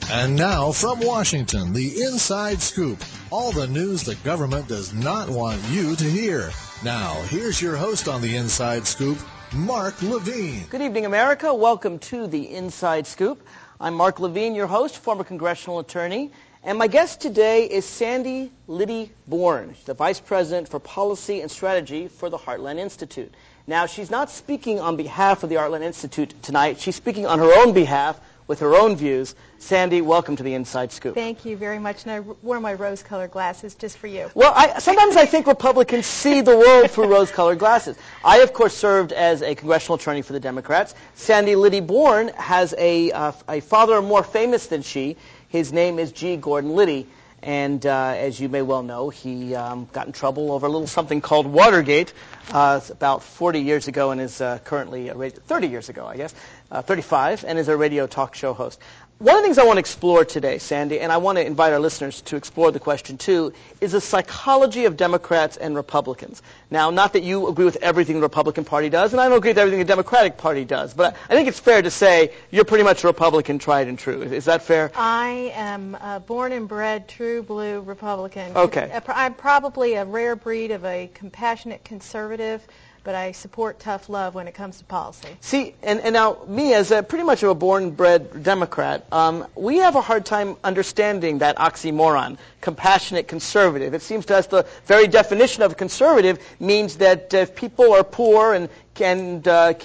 And now from Washington, the Inside Scoop. All the news the government does not want you to hear. Now, here's your host on the Inside Scoop, Mark Levine. Good evening, America. Welcome to the Inside Scoop. I'm Mark Levine, your host, former congressional attorney. And my guest today is Sandy Liddy Bourne, the Vice President for Policy and Strategy for the Heartland Institute. Now, she's not speaking on behalf of the Heartland Institute tonight. She's speaking on her own behalf with her own views. Sandy, welcome to the Inside Scoop. Thank you very much, and I wore my rose-colored glasses just for you. Well, sometimes I think Republicans see the world through rose-colored glasses. I, of course, served as a congressional attorney for the Democrats. Sandy Liddy Bourne has a father more famous than she. His name is G. Gordon Liddy. And as you may well know, he got in trouble over a little something called Watergate about 40 years ago and is currently 30 years ago, I guess, 35, and is a radio talk show host. One of the things I want to explore today, Sandy, and I want to invite our listeners to explore the question too, is the psychology of Democrats and Republicans. Now, not that you agree with everything the Republican Party does, and I don't agree with everything the Democratic Party does, but I think it's fair to say you're pretty much a Republican tried and true. Is that fair? I am born and bred true blue Republican. Okay. I'm probably a rare breed of a compassionate conservative, but I support tough love when it comes to policy. See, and now me as pretty much of a born-bred Democrat, we have a hard time understanding that oxymoron, compassionate conservative. It seems to us the very definition of a conservative means that if people are poor and can't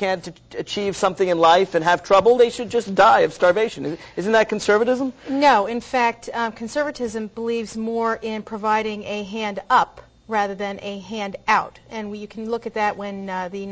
achieve something in life and have trouble, they should just die of starvation. Isn't that conservatism? No, in fact, conservatism believes more in providing a hand up rather than a hand out. And you can look at that when the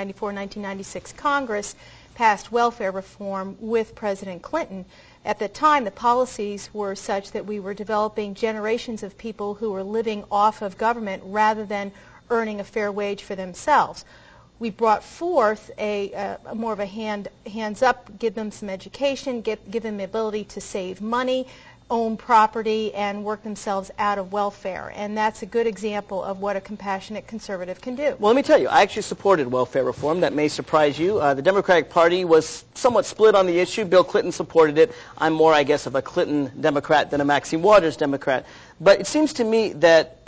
1994-1996 Congress passed welfare reform with President Clinton. At the time, the policies were such that we were developing generations of people who were living off of government rather than earning a fair wage for themselves. We brought forth a more of a hands up, give them some education, give them the ability to save money, own property, and work themselves out of welfare. And that's a good example of what a compassionate conservative can do. Well, let me tell you, I actually supported welfare reform. That may surprise you. The Democratic Party was somewhat split on the issue. Bill Clinton supported it. I'm more, I guess, of a Clinton Democrat than a Maxine Waters Democrat. But it seems to me that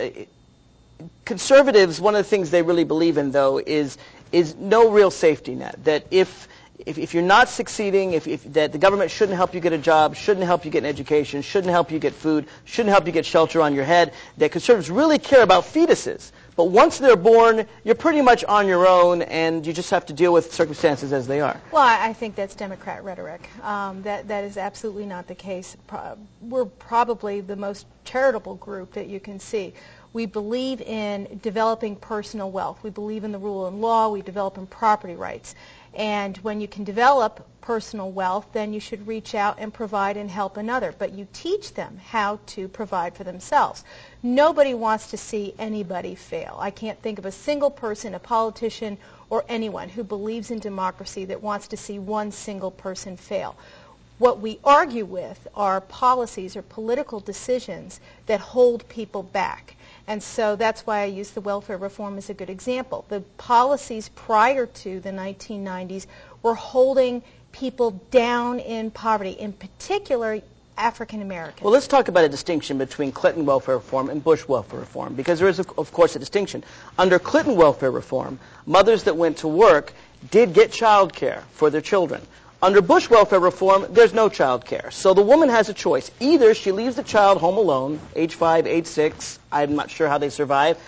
conservatives, one of the things they really believe in, though, is no real safety net. That if you're not succeeding, that the government shouldn't help you get a job, shouldn't help you get an education, shouldn't help you get food, shouldn't help you get shelter on your head, that conservatives really care about fetuses. But once they're born, you're pretty much on your own, and you just have to deal with circumstances as they are. Well, I think that's Democrat rhetoric. That is absolutely not the case. We're probably the most charitable group that you can see. We believe in developing personal wealth. We believe in the rule of law. We develop in property rights. And when you can develop personal wealth, then you should reach out and provide and help another. But you teach them how to provide for themselves. Nobody wants to see anybody fail. I can't think of a single person, a politician, or anyone who believes in democracy that wants to see one single person fail. What we argue with are policies or political decisions that hold people back. And so that's why I use the welfare reform as a good example. The policies prior to the 1990s were holding people down in poverty, in particular African Americans. Well, let's talk about a distinction between Clinton welfare reform and Bush welfare reform, because there is, of course, a distinction. Under Clinton welfare reform, mothers that went to work did get child care for their children. Under Bush welfare reform, there's no child care. So the woman has a choice. Either she leaves the child home alone, age 5, age 6, I'm not sure how they survive,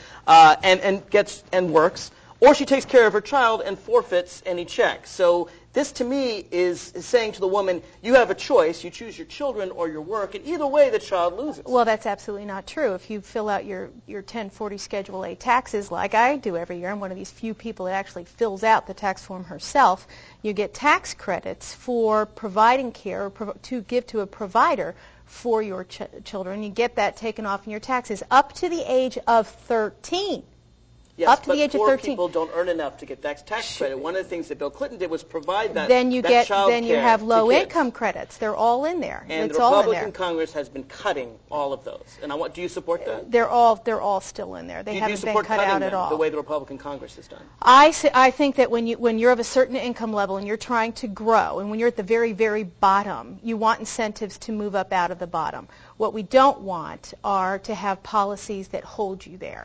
and works, or she takes care of her child and forfeits any check. So this, to me, is saying to the woman, you have a choice. You choose your children or your work, and either way, the child loses. Well, that's absolutely not true. If you fill out your 1040 Schedule A taxes, like I do every year, I'm one of these few people that actually fills out the tax form herself, you get tax credits for providing care or to give to a provider for your children. You get that taken off in your taxes up to the age of 13. Yes, up to the age of 13. But poor people don't earn enough to get that tax credit. One of the things that Bill Clinton did was provide that. Then you have low low-income credits. They're all in there. And it's the all in Republican there. Congress has been cutting all of those. And do you support that? They're all still in there. They haven't been cut out at all. The way the Republican Congress has done. I think that when you're of a certain income level and you're trying to grow, and when you're at the very, very bottom, you want incentives to move up out of the bottom. What we don't want are to have policies that hold you there.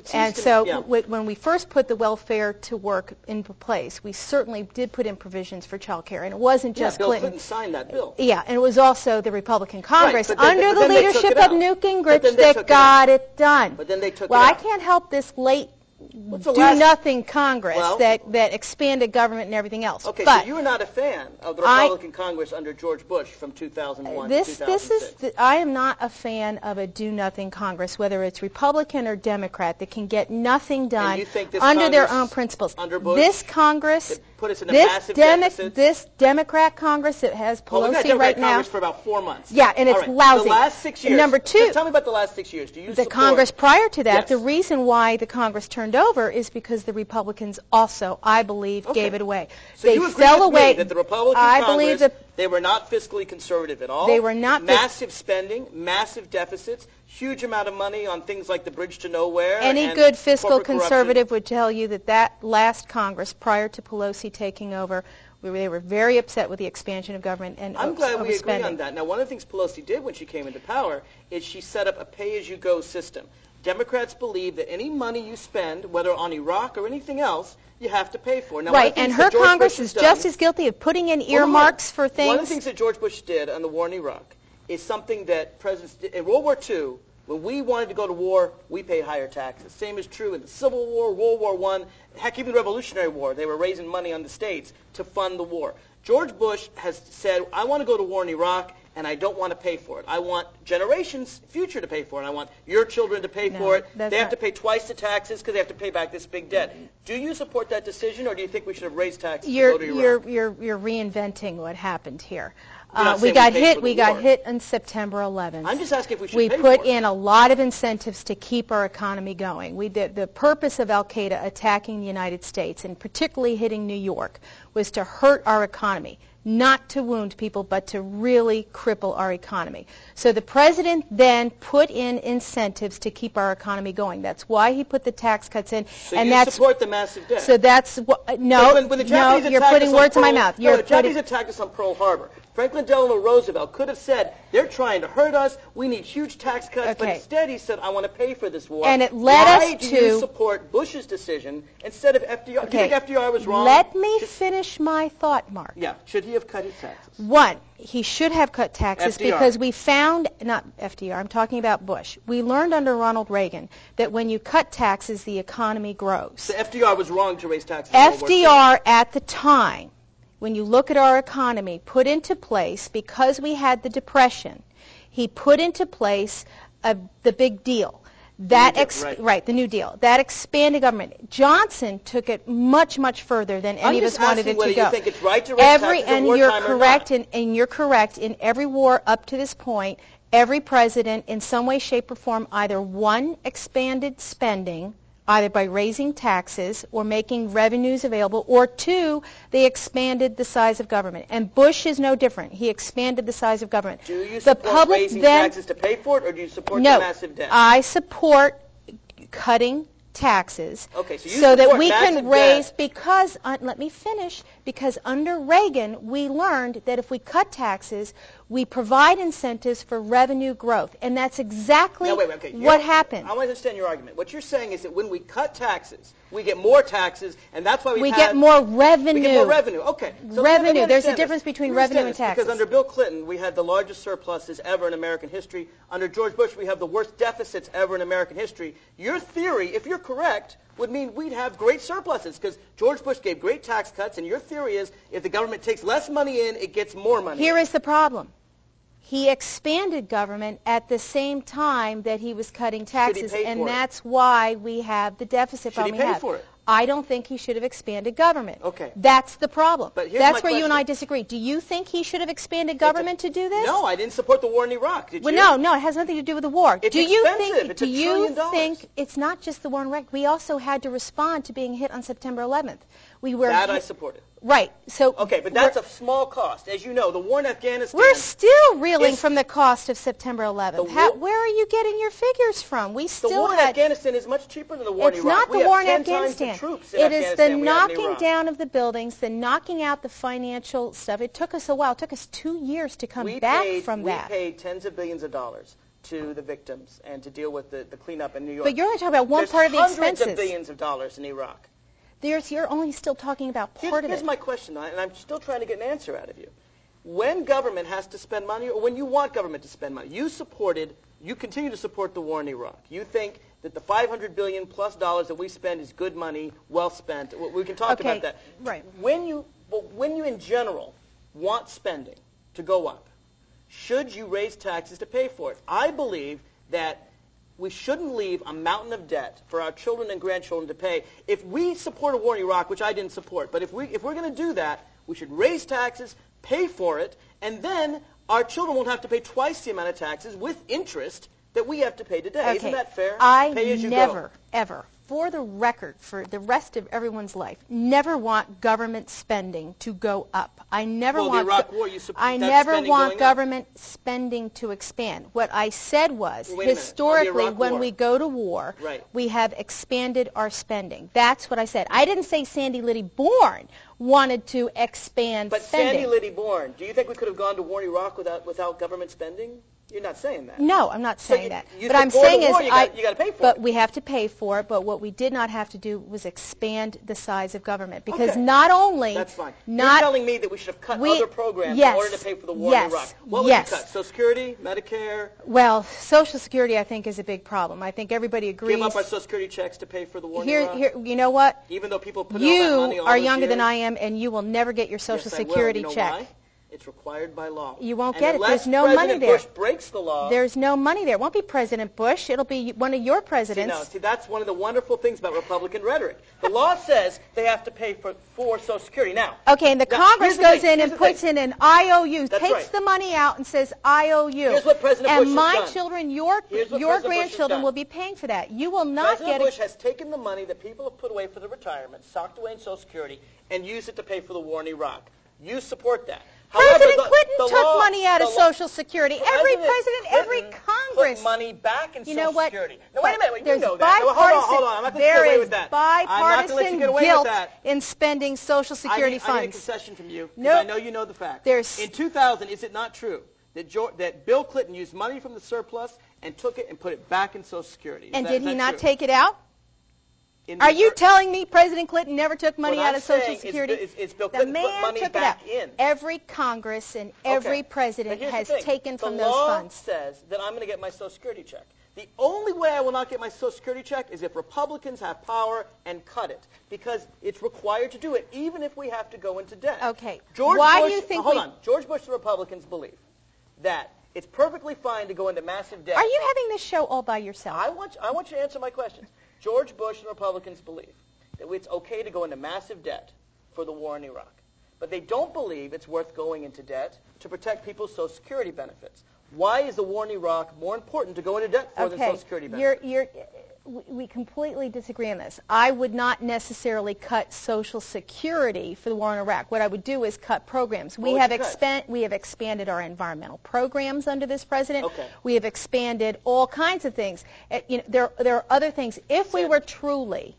When we first put the welfare to work into place, we certainly did put in provisions for child care, and it wasn't just Bill Clinton. Clinton signed that bill. Yeah, and it was also the Republican Congress right, under the leadership of Newt Gingrich that got it done. But then they took well, it I out. can't help this late do-nothing Congress that expanded government and everything else. Okay, but so you were not a fan of the Republican Congress under George Bush from 2001 to 2006. I am not a fan of a do-nothing Congress, whether it's Republican or Democrat, that can get nothing done and you think this under their Congress, own principles. Under Bush, this Congress, put us in a massive deficit. This Democrat Congress that has Pelosi right now. Congress for about 4 months. Yeah, and it's lousy. The last 6 years. Number two, just tell me about the last 6 years. Do you the support Congress prior to that? Yes. The reason why the Congress turned over is because the Republicans also, I believe, gave it away. So they you agree fell with away. Me that the Republican Congress, they were not fiscally conservative at all. They were not. Massive spending, massive deficits, huge amount of money on things like the Bridge to Nowhere. Any good fiscal conservative would tell you that last Congress, prior to Pelosi taking over, they were very upset with the expansion of government and I'm glad we agree on that. Now, one of the things Pelosi did when she came into power is she set up a pay-as-you-go system. Democrats believe that any money you spend, whether on Iraq or anything else, you have to pay for. Now, right, and her Congress is just as guilty of putting in earmarks for things. One of the things that George Bush did on the war in Iraq is something that presidents did. In World War II, when we wanted to go to war, we paid higher taxes. Same is true in the Civil War, World War I, heck, even the Revolutionary War. They were raising money on the states to fund the war. George Bush has said, I want to go to war in Iraq, and I don't want to pay for it. I want generations future to pay for it. I want your children to pay for it. They have to pay twice the taxes because they have to pay back this big debt. Do you support that decision, or do you think we should have raised taxes to go to Iraq? You're reinventing what happened here. We got hit on September 11th. I'm just asking if we should We pay put for it. in a lot of incentives to keep our economy going. The purpose of al-Qaeda attacking the United States, and particularly hitting New York, was to hurt our economy. Not to wound people, but to really cripple our economy. So the president then put in incentives to keep our economy going. That's why he put the tax cuts in. So you support the massive debt? So that's what. No, you're putting words in my mouth. The Japanese attacked us on Pearl Harbor. Franklin Delano Roosevelt could have said, they're trying to hurt us, we need huge tax cuts, but instead he said, I want to pay for this war. And it led us to... Why do you support Bush's decision instead of FDR? Okay. Do you think FDR was wrong? Let me finish my thought, Mark. Yeah. Should he have cut his taxes? One, he should have cut taxes FDR. because we found, not FDR, I'm talking about Bush. We learned under Ronald Reagan that when you cut taxes, the economy grows. So FDR was wrong to raise taxes. FDR at the time, when you look at our economy, put into place, because we had the Depression, he put into place the big deal. The New Deal. That expanded government. Johnson took it much, much further than any of us wanted it to go. You think it's right to raise taxes and you're correct, and you're correct. In every war up to this point, every president, in some way, shape, or form, either one, expanded spending, either by raising taxes or making revenues available, or two, they expanded the size of government. And Bush is no different. He expanded the size of government. Do you support raising taxes to pay for it, or do you support the massive debt? I support cutting taxes so that we can raise, because, let me finish, because under Reagan, we learned that if we cut taxes, we provide incentives for revenue growth. And that's exactly what happened. I want to understand your argument. What you're saying is that when we cut taxes, we get more taxes, and that's why we get more revenue. We get more revenue. Okay. So revenue. There's a difference between revenue and taxes. Because under Bill Clinton, we had the largest surpluses ever in American history. Under George Bush, we have the worst deficits ever in American history. Your theory, if you're correct, would mean we'd have great surpluses, because George Bush gave great tax cuts, and your theory is if the government takes less money in, it gets more money. Here is the problem. He expanded government at the same time that he was cutting taxes, and that's why we have the deficit problem we have. Should he pay for it? I don't think he should have expanded government. Okay. That's the problem. But here's That's my where you and question. I disagree. Do you think he should have expanded government to do this? No, I didn't support the war in Iraq. Did you? No, it has nothing to do with the war. It's do you expensive. It's do $1 you trillion. think it's not just the war in Iraq? We also had to respond to being hit on September 11th. We were That I supported. Right. So okay, but that's a small cost. As you know, the war in Afghanistan. We're still reeling from the cost of September 11th. Where are you getting your figures from? We still the war in Afghanistan is much cheaper than the war in Iraq. It's not the war in Afghanistan. It is the knocking down of the buildings, the knocking out the financial stuff. It took us a while. It took us 2 years to come back from that. We paid tens of billions of dollars to the victims and to deal with the cleanup in New York. But you're only talking about one part of the expenses. There's hundreds of billions of dollars in Iraq. You're only still talking about part of it. Here's my question, and I'm still trying to get an answer out of you. When government has to spend money, or when you want government to spend money, you continue to support the war in Iraq. You think that the $500 billion plus that we spend is good money, well spent. We can talk about that. Right. When you in general want spending to go up, should you raise taxes to pay for it? I believe that we shouldn't leave a mountain of debt for our children and grandchildren to pay. If we support a war in Iraq, which I didn't support, but if we're going to do that, we should raise taxes, pay for it, and then our children won't have to pay twice the amount of taxes with interest that we have to pay today. Okay. Isn't that fair? I never, ever, for the record, for the rest of everyone's life, never want government spending to go up. I never want the Iraq War, I never want government spending to expand. What I said was, historically, when we go to war, we have expanded our spending. That's what I said. I didn't say Sandy Liddy Bourne wanted to expand spending. But Sandy Liddy Bourne, do you think we could have gone to war in Iraq without government spending? You're not saying that. No, I'm not saying that. But I'm saying is, you got to pay for it. But we have to pay for it. But what we did not have to do was expand the size of government, because not only that's fine. You're telling me that we should have cut other programs in order to pay for the war in Iraq. What would you cut? Social Security, Medicare. Well, Social Security, I think, is a big problem. I think everybody agrees. Give up our Social Security checks to pay for the war in Iraq. You know what? Even though people put all that money You are younger than I am, and you will never get your Social Security check. Why? It's required by law. You won't get it. There's no money there. Bush breaks the law. There's no money there. It won't be President Bush. It'll be one of your presidents. See, that's one of the wonderful things about Republican rhetoric. The law says they have to pay for Social Security. Now, okay, and the Congress goes in and puts in an IOU, takes the money out and says IOU. Here's what President Bush has done. And my children, your grandchildren will be paying for that. You will not get it. President Bush has taken the money that people have put away for their retirement, socked away in Social Security, and used it to pay for the war in Iraq. You support that. President Clinton took money out of Social Security. Every president, every Congress put money back in Social Security. Now, wait a minute. You know that. Hold on. I'm not going to get away with that. Bipartisan guilt in spending Social Security funds. I need a concession from you, because I know you know the facts. In 2000, is it not true that Bill Clinton used money from the surplus and took it and put it back in Social Security? And did he not take it out? Are you telling me President Clinton never took money out of Social Security? Bill Clinton put money back in. Every Congress and every president has taken from those funds. The law says that I'm going to get my Social Security check. The only way I will not get my Social Security check is if Republicans have power and cut it, because it's required to do it, even if we have to go into debt. Okay. Why do you think George Bush and Republicans believe that it's perfectly fine to go into massive debt. Are you having this show all by yourself? I want you to answer my questions. George Bush and Republicans believe that it's okay to go into massive debt for the war in Iraq. But they don't believe it's worth going into debt to protect people's Social Security benefits. Why is the war in Iraq more important to go into debt for than Social Security benefits? We completely disagree on this. I would not necessarily cut Social Security for the war in Iraq. What I would do is cut programs. We have expanded our environmental programs under this president. Okay. We have expanded all kinds of things. There are other things. If we were truly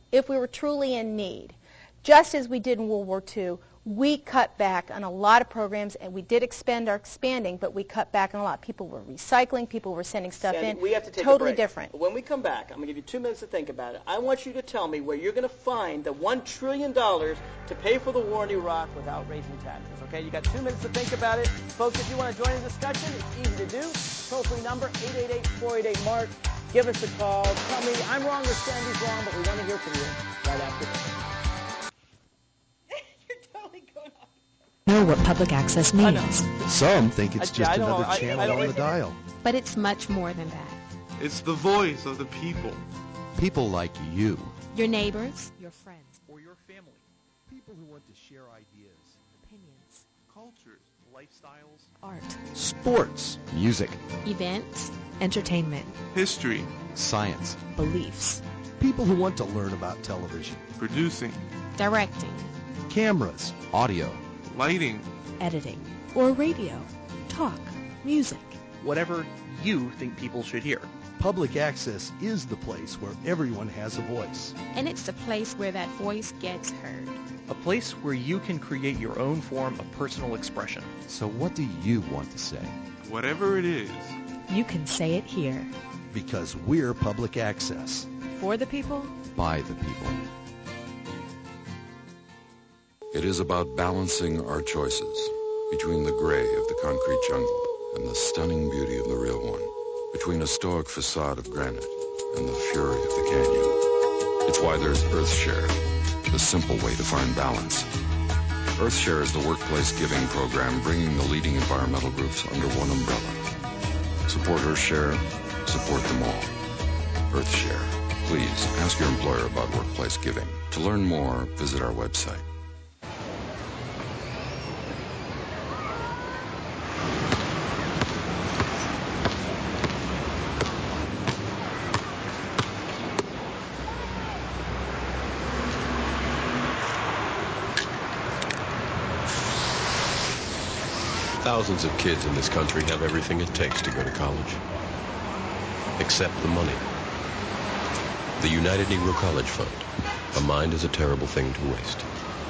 in need, just as we did in World War II, we cut back on a lot of programs, and we did expand our expanding, but we cut back on a lot. People were recycling. People were sending stuff in. We have to take totally a break. different. When we come back, I'm going to give you 2 minutes to think about it. I want you to tell me where you're going to find the $1 trillion to pay for the war in Iraq without raising taxes. Okay, you got 2 minutes to think about it. Folks, if you want to join the discussion, it's easy to do. Toll-free number, 888-488-MARK. Give us a call. Tell me I'm wrong or Sandy's wrong, but we want to hear from you right after this. Know what public access means. Some think it's just another channel on the dial. But it's much more than that. It's the voice of the people. People like you. Your neighbors, your friends. your family. People who want to share ideas, Opinions. Cultures, lifestyles, Art. sports, music, Events. Entertainment. history, science. Beliefs. People who want to learn about television, producing, Directing. cameras, audio, lighting, Editing. Or radio. Talk. Music. whatever you think people should hear. Public access is the place where everyone has a voice. And it's the place where that voice gets heard. A place where you can create your own form of personal expression. So what do you want to say? whatever it is. You can say it here. Because we're public access. For the people. By the people. It is about balancing our choices between the gray of the concrete jungle and the stunning beauty of the real one, between a stoic facade of granite and the fury of the canyon. It's why there's EarthShare, the simple way to find balance. EarthShare is the workplace giving program bringing the leading environmental groups under one umbrella. Support EarthShare, support them all. EarthShare. Please ask your employer about workplace giving. To learn more, visit our website. Thousands of kids in this country have everything it takes to go to college, except the money. The United Negro College Fund. A mind is a terrible thing to waste.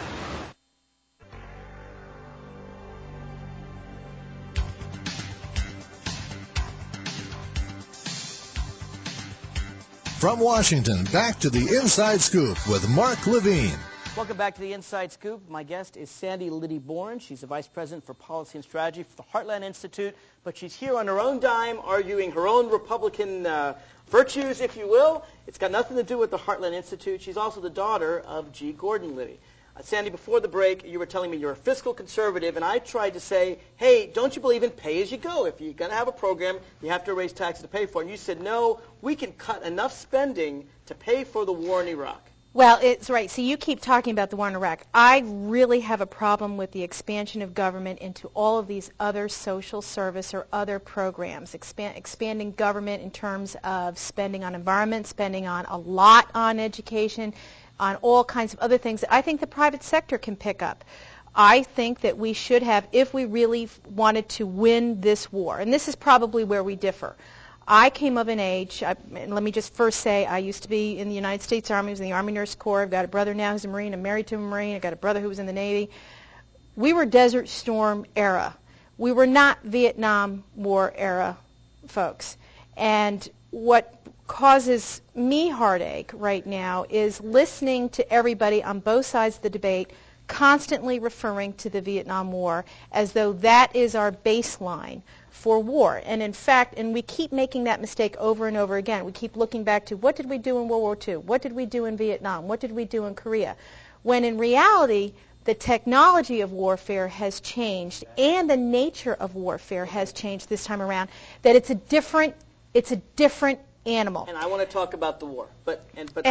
From Washington, back to the Inside Scoop with Mark Levine. Welcome back to the Inside Scoop. My guest is Sandy Liddy Bourne. She's the Vice President for Policy and Strategy for the Heartland Institute, but she's here on her own dime arguing her own Republican virtues, if you will. It's got nothing to do with the Heartland Institute. She's also the daughter of G. Gordon Liddy. Sandy, before the break, you were telling me you're a fiscal conservative, and I tried to say, hey, don't you believe in pay-as-you-go? If you're going to have a program, you have to raise taxes to pay for it. And you said, no, we can cut enough spending to pay for the war in Iraq. Well, it's right. So you keep talking about the war in Iraq. I really have a problem with the expansion of government into all of these other social service or other programs, expanding government in terms of spending on environment, spending on a lot on education, on all kinds of other things that I think the private sector can pick up. I think that we should have, if we really wanted to win this war, and this is probably where we differ. I came of an age, and let me just first say, I used to be in the United States Army. I was in the Army Nurse Corps. I've got a brother now who's a Marine. I'm married to a Marine. I've got a brother who was in the Navy. We were Desert Storm era. We were not Vietnam War era folks. And what causes me heartache right now is listening to everybody on both sides of the debate constantly referring to the Vietnam War as though that is our baseline for war. And in fact, and we keep making that mistake over and over again. We keep looking back to what did we do in World War II? What did we do in Vietnam? What did we do in Korea? When in reality, the technology of warfare has changed and the nature of warfare has changed this time around, that it's a different animal. And I want to talk about the war, but let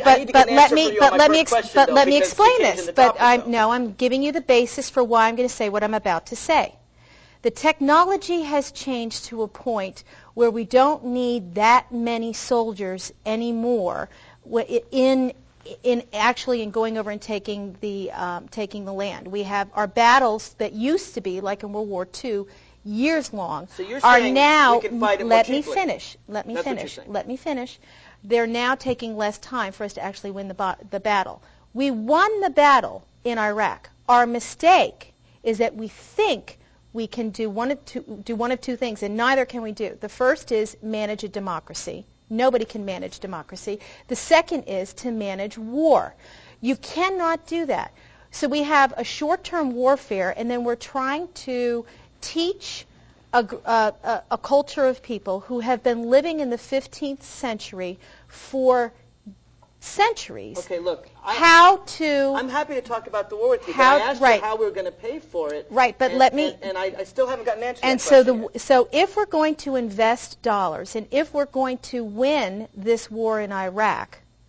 me explain this. But I'm giving you the basis for why I'm going to say what I'm about to say. The technology has changed to a point where we don't need that many soldiers anymore in going over and taking the land. We have our battles that used to be like in World War II, years long, so you're are saying now. we can fight it Let more me cheaply. Let me finish. They're now taking less time for us to actually win the battle. We won the battle in Iraq. Our mistake is that we think we can do one of two things, and neither can we do. The first is manage a democracy. Nobody can manage democracy. The second is to manage war. You cannot do that. So we have a short-term warfare, and then we're trying to teach a culture of people who have been living in the 15th century for centuries. Okay, look, I'm happy to talk about the war with you, but I asked you how we're going to pay for it. Right, but I still haven't gotten an answer to that question yet. So if we're going to invest dollars and if we're going to win this war in Iraq,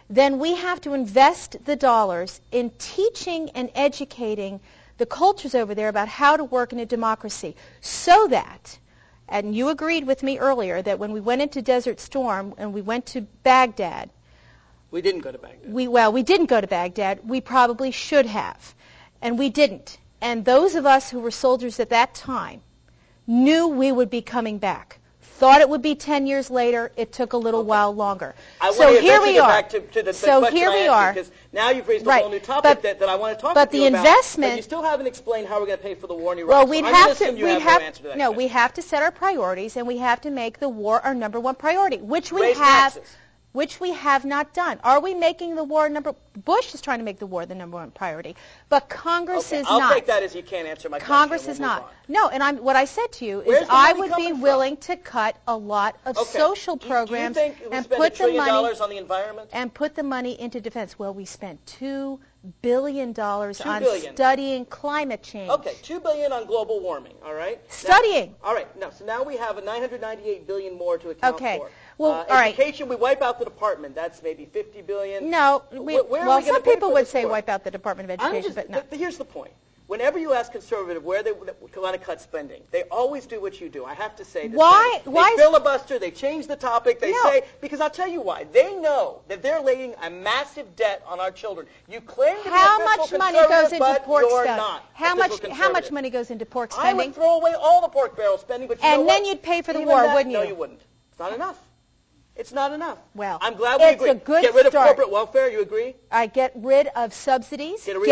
then we have to invest the dollars in teaching and educating the cultures over there about how to work in a democracy so that, and you agreed with me earlier, that when we went into Desert Storm and we went to Baghdad, We didn't go to Baghdad. we didn't go to Baghdad. We probably should have, and we didn't. And those of us who were soldiers at that time knew we would be coming back. Thought it would be 10 years later. It took a little while longer. So here we are. Back to the question here we are. Because now you've raised a Right. whole new topic that I want to talk but to the you about. investment, But you still haven't explained how we're going to pay for the war in Iraq. well, So we'd I'm have gonna to. assume you We have have no answer to that no. question. We have to set our priorities, and we have to make the war our number one priority, which we Raise have. taxes. Which we have not done. Are we making the war Bush is trying to make the war the number one priority, but Congress is I'll not. take that as you can't answer my Congress question. is We'll move not. on. No, and what I said to you Where's is the I money would be coming from? willing to cut a lot of social programs do you think we and spend put $1 the trillion money on the environment? and put the money into defense. Well, we spent $2 billion on billion. studying climate change. Okay, $2 billion on global warming. All right. Studying. All right. Now, so now we have a $998 billion more to account Okay. for. Well, all right. Education, we wipe out the department. That's maybe $50 billion. No, Where are we well, gonna some pay people for would this say war? wipe out the Department of Education, but no. Here's the point. Whenever you ask conservative where they want to cut spending, they always do what you do. I have to say this. Why They filibuster. They change the topic. They No. say, because I'll tell you why. They know that they're laying a massive debt on our children. You claim to be How a much fiscal money conservative, goes into but pork you're spending? not a How fiscal much conservative. money goes into pork I spending? would throw away all the pork barrel spending, but you know And what? then you'd pay for the Even war, that, wouldn't you? No, you wouldn't. It's not enough. It's not enough. Well, I'm glad we it's agree. a good Get rid of start. corporate welfare. You agree? I get rid of subsidies. Right.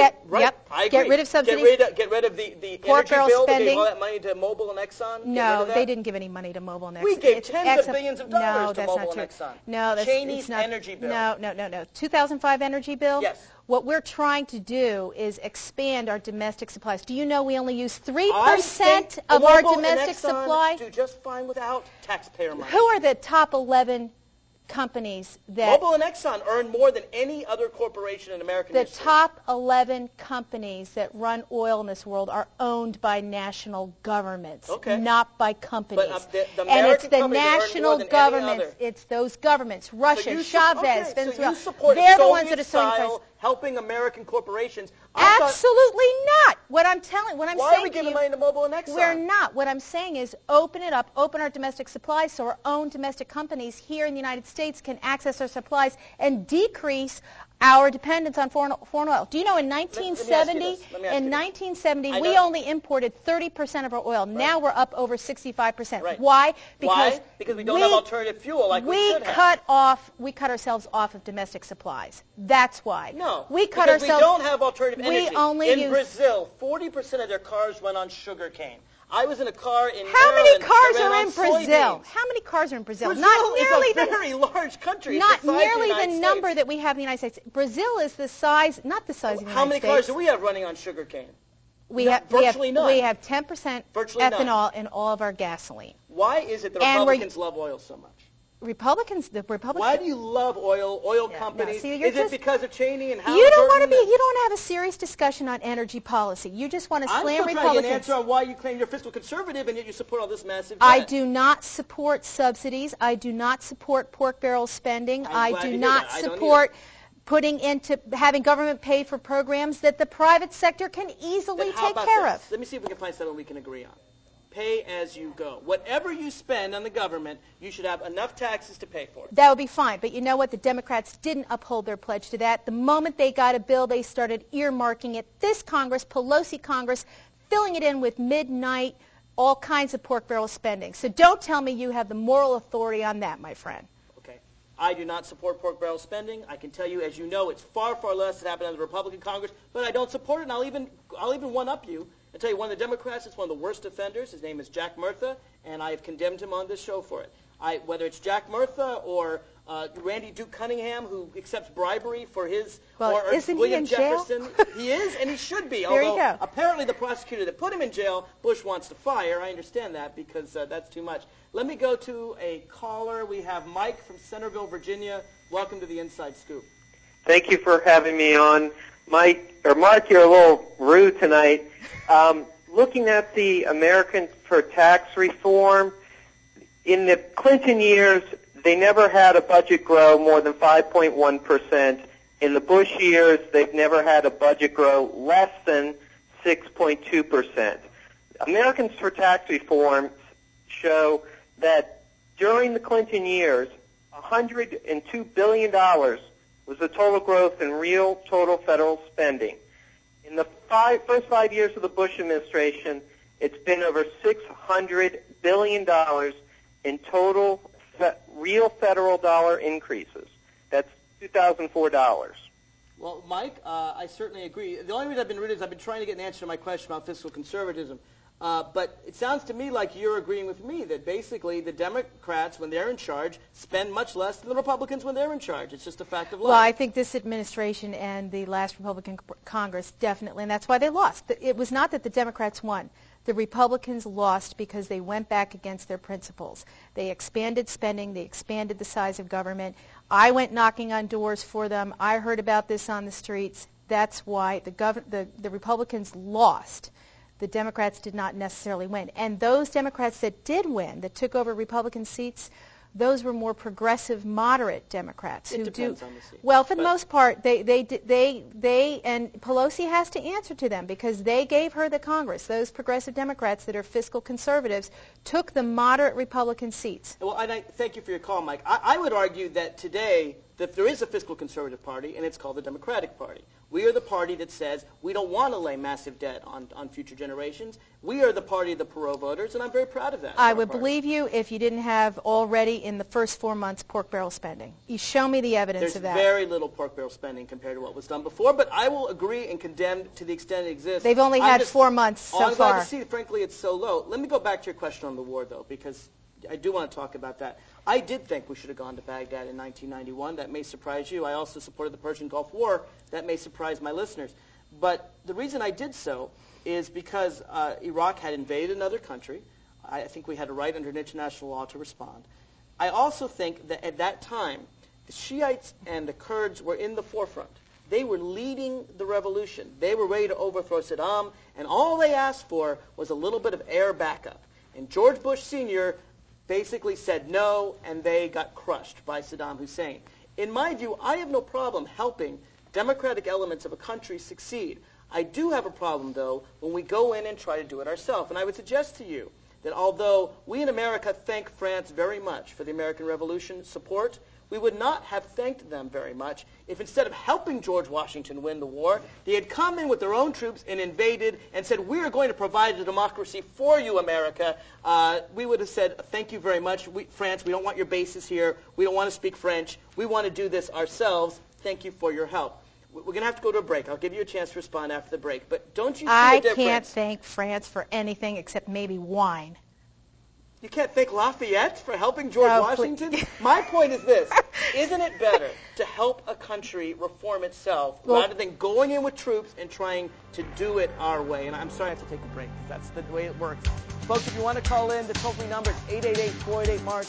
I agree. Get rid of subsidies. Get rid of the Pork energy barrel bill. They spending. gave all that money to Mobil and Exxon. No, they didn't give any money to Mobil and Exxon. We gave It's tens of billions of dollars no, to that's Mobil not and true. Exxon. No, that's Cheney's it's not, energy bill. No. 2005 energy bill? Yes. What we're trying to do is expand our domestic supplies. Do you know we only use 3% I think of our Mobil domestic and Exxon supply? do just fine without taxpayer money. Who are the top 11 companies that Mobil and Exxon earn more than any other corporation in American the history. top 11 companies that run oil in this world are owned by national governments, not by companies. But the and it's American the companies earn more national than any governments. other. It's those governments, Russia, Chavez, Venezuela. So you support They're the ones that are selling Soviet-style prices. helping American corporations. Absolutely not. What I'm Why saying are we to giving you, money to Mobil and Exxon? we're not. What I'm saying is open it up, open our domestic supplies so our own domestic companies here in the United States can access our supplies and decrease our dependence on foreign oil. Do you know in 1970, we only imported 30% of our oil. Right. Now we're up over 65%. Right. Why? Because we don't have alternative fuel like we should have. We cut ourselves off of domestic supplies. That's why. No. We cut because ourselves. we don't have alternative energy. We only in use Brazil, 40% of their cars run on sugar cane. I was in a car in How Maryland many cars that ran are on in Brazil? soybeans. How many cars are in Brazil? Brazil Not nearly is a very large country. Not it's the size nearly of the, the number that we have in the United States. Brazil is the size, not the size of the How United many States. cars do we have running on sugar cane? Virtually none. We have 10% Virtually ethanol none. in all of our gasoline. Why is it the And Republicans love oil so much? The Republicans. Why do you love oil companies? No, see, is it because of Cheney and Howard? You don't want to be. You don't want to have a serious discussion on energy policy. You just want to slam I'm still Republicans. trying to get an answer on why you claim you're fiscal conservative and yet you support all this massive debt. I do not support subsidies. I do not support pork barrel spending. I do not support putting into having government pay for programs that the private sector can easily take care of. Let me see if we can find something we can agree on. Pay as you go. Whatever you spend on the government, you should have enough taxes to pay for it. That would be fine. But you know what? The Democrats didn't uphold their pledge to that. The moment they got a bill, they started earmarking it. This Congress, Pelosi Congress, filling it in with midnight, all kinds of pork barrel spending. So don't tell me you have the moral authority on that, my friend. Okay. I do not support pork barrel spending. I can tell you, as you know, it's far, far less that happened under the Republican Congress, but I don't support it, and I'll even one-up you. I'll tell you, one of the Democrats is one of the worst offenders. His name is Jack Murtha, and I have condemned him on this show for it. Whether it's Jack Murtha or Randy Duke Cunningham, who accepts bribery for his, or William Jefferson. He is, and he should be. There you go. Apparently the prosecutor that put him in jail, Bush wants to fire. I understand that because that's too much. Let me go to a caller. We have Mike from Centerville, Virginia. Welcome to the Inside Scoop. Thank you for having me on. Mark, you're a little rude tonight. Looking at the Americans for Tax Reform, in the Clinton years, they never had a budget grow more than 5.1%. In the Bush years, they've never had a budget grow less than 6.2%. Americans for Tax Reform show that during the Clinton years, $102 billion was the total growth in real total federal spending. In the first 5 years of the Bush administration, it's been over $600 billion in total real federal dollar increases. That's $2,004. Well, Mike, I certainly agree. The only reason I've been reading is I've been trying to get an answer to my question about fiscal conservatism. But it sounds to me like you're agreeing with me that basically the Democrats, when they're in charge, spend much less than the Republicans when they're in charge. It's just a fact of life. Well, I think this administration and the last Republican Congress definitely, and that's why they lost. It was not that the Democrats won. The Republicans lost because they went back against their principles. They expanded spending. They expanded the size of government. I went knocking on doors for them. I heard about this on the streets. That's why the Republicans lost. The Democrats did not necessarily win. And those Democrats that did win, that took over Republican seats, those were more progressive, moderate Democrats who depends on the seat. Well, for the most part, they and Pelosi has to answer to them because they gave her the Congress. Those progressive Democrats that are fiscal conservatives took the moderate Republican seats. Well, and I thank you for your call, Mike. I would argue that today that there is a fiscal conservative party, and it's called the Democratic Party. We are the party that says we don't want to lay massive debt on future generations. We are the party of the Perot voters, and I'm very proud of that. I would believe you if you didn't have already in the first 4 months pork barrel spending. You show me the evidence of that. There's very little pork barrel spending compared to what was done before, but I will agree and condemn to the extent it exists. They've only had 4 months so I'm far. glad to see, frankly, it's so low. Let me go back to your question on the war, though, because I do want to talk about that. I did think we should have gone to Baghdad in 1991. That may surprise you. I also supported the Persian Gulf War. That may surprise my listeners. But the reason I did so is because Iraq had invaded another country. I think we had a right under international law to respond. I also think that at that time, the Shiites and the Kurds were in the forefront. They were leading the revolution. They were ready to overthrow Saddam, and all they asked for was a little bit of air backup. And George Bush Sr. basically said no, and they got crushed by Saddam Hussein. In my view, I have no problem helping democratic elements of a country succeed. I do have a problem, though, when we go in and try to do it ourselves. And I would suggest to you that although we in America thank France very much for the American Revolution support, we would not have thanked them very much if instead of helping George Washington win the war, they had come in with their own troops and invaded and said, we are going to provide a democracy for you, America. We would have said, thank you very much, France, we don't want your bases here. We don't want to speak French. We want to do this ourselves. Thank you for your help. We're going to have to go to a break. I'll give you a chance to respond after the break. But don't you see a difference? I can't thank France for anything except maybe wine. You can't thank Lafayette for helping George Washington? My point is this. Isn't it better to help a country reform itself rather than going in with troops and trying to do it our way? And I'm sorry I have to take a break. That's the way it works. Folks, if you want to call in, the toll-free number is 888-488-MARCH,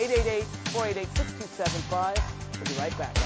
888-488-6275. We'll be right back.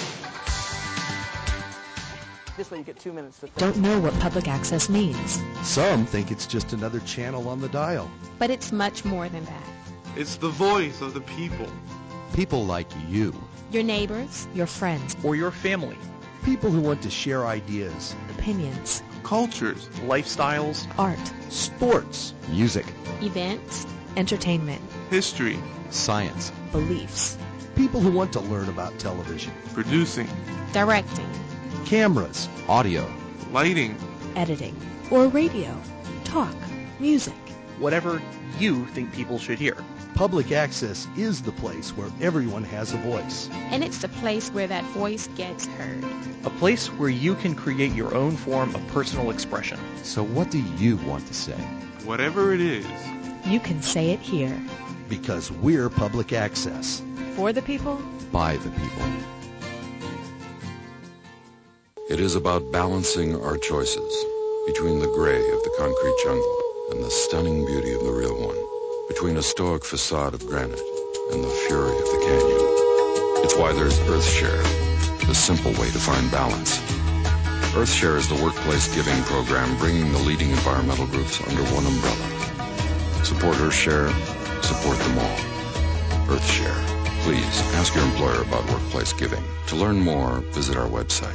This way you get 2 minutes to think. Don't know what public access means. Some think it's just another channel on the dial. But it's much more than that. It's the voice of the people. People like you. Your neighbors, Your friends, or your family, People who want to share ideas, opinions, Cultures. lifestyles, art, sports, music, events, entertainment, History. science. beliefs. People who want to learn about television, Producing. directing. cameras, audio. Lighting. Editing, or radio, talk, music. whatever you think people should hear. Public access is the place where everyone has a voice. And it's the place where that voice gets heard. A place where you can create your own form of personal expression. So what do you want to say? Whatever it is. You can say it here. Because we're public access. For the people, By the people. It is about balancing our choices between the gray of the concrete jungle and the stunning beauty of the real one, between a stoic facade of granite and the fury of the canyon. It's why there's EarthShare, the simple way to find balance. EarthShare is the workplace giving program bringing the leading environmental groups under one umbrella. Support EarthShare, support them all. EarthShare. Please ask your employer about workplace giving. To learn more, visit our website.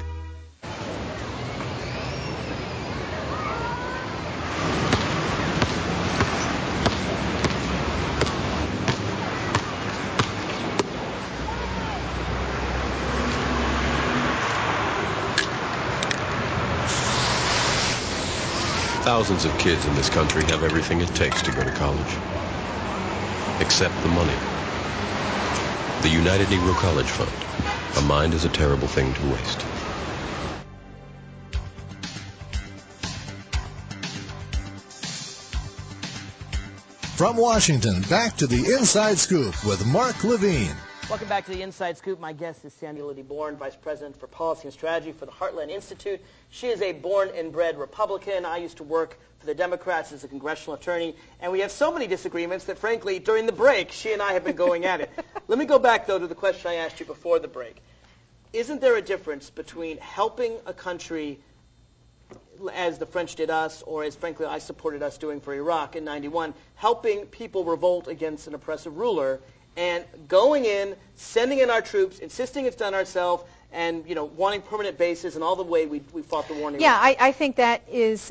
Thousands of kids in this country have everything it takes to go to college, except the money. The United Negro College Fund. A mind is a terrible thing to waste. From Washington, back to the Inside Scoop with Mark Levine. Welcome back to the Inside Scoop. My guest is Sandy Liddy Bourne, Vice President for Policy and Strategy for the Heartland Institute. She is a born and bred Republican. I used to work for the Democrats as a congressional attorney, and we have so many disagreements that, frankly, during the break, she and I have been going at it. Let me go back, though, to the question I asked you before the break. Isn't there a difference between helping a country, as the French did us, or as, frankly, I supported us doing for Iraq in '91, helping people revolt against an oppressive ruler, and going in, sending in our troops, insisting it's done ourselves, and wanting permanent bases and all the way we fought the war in Iraq? Yeah, I think that is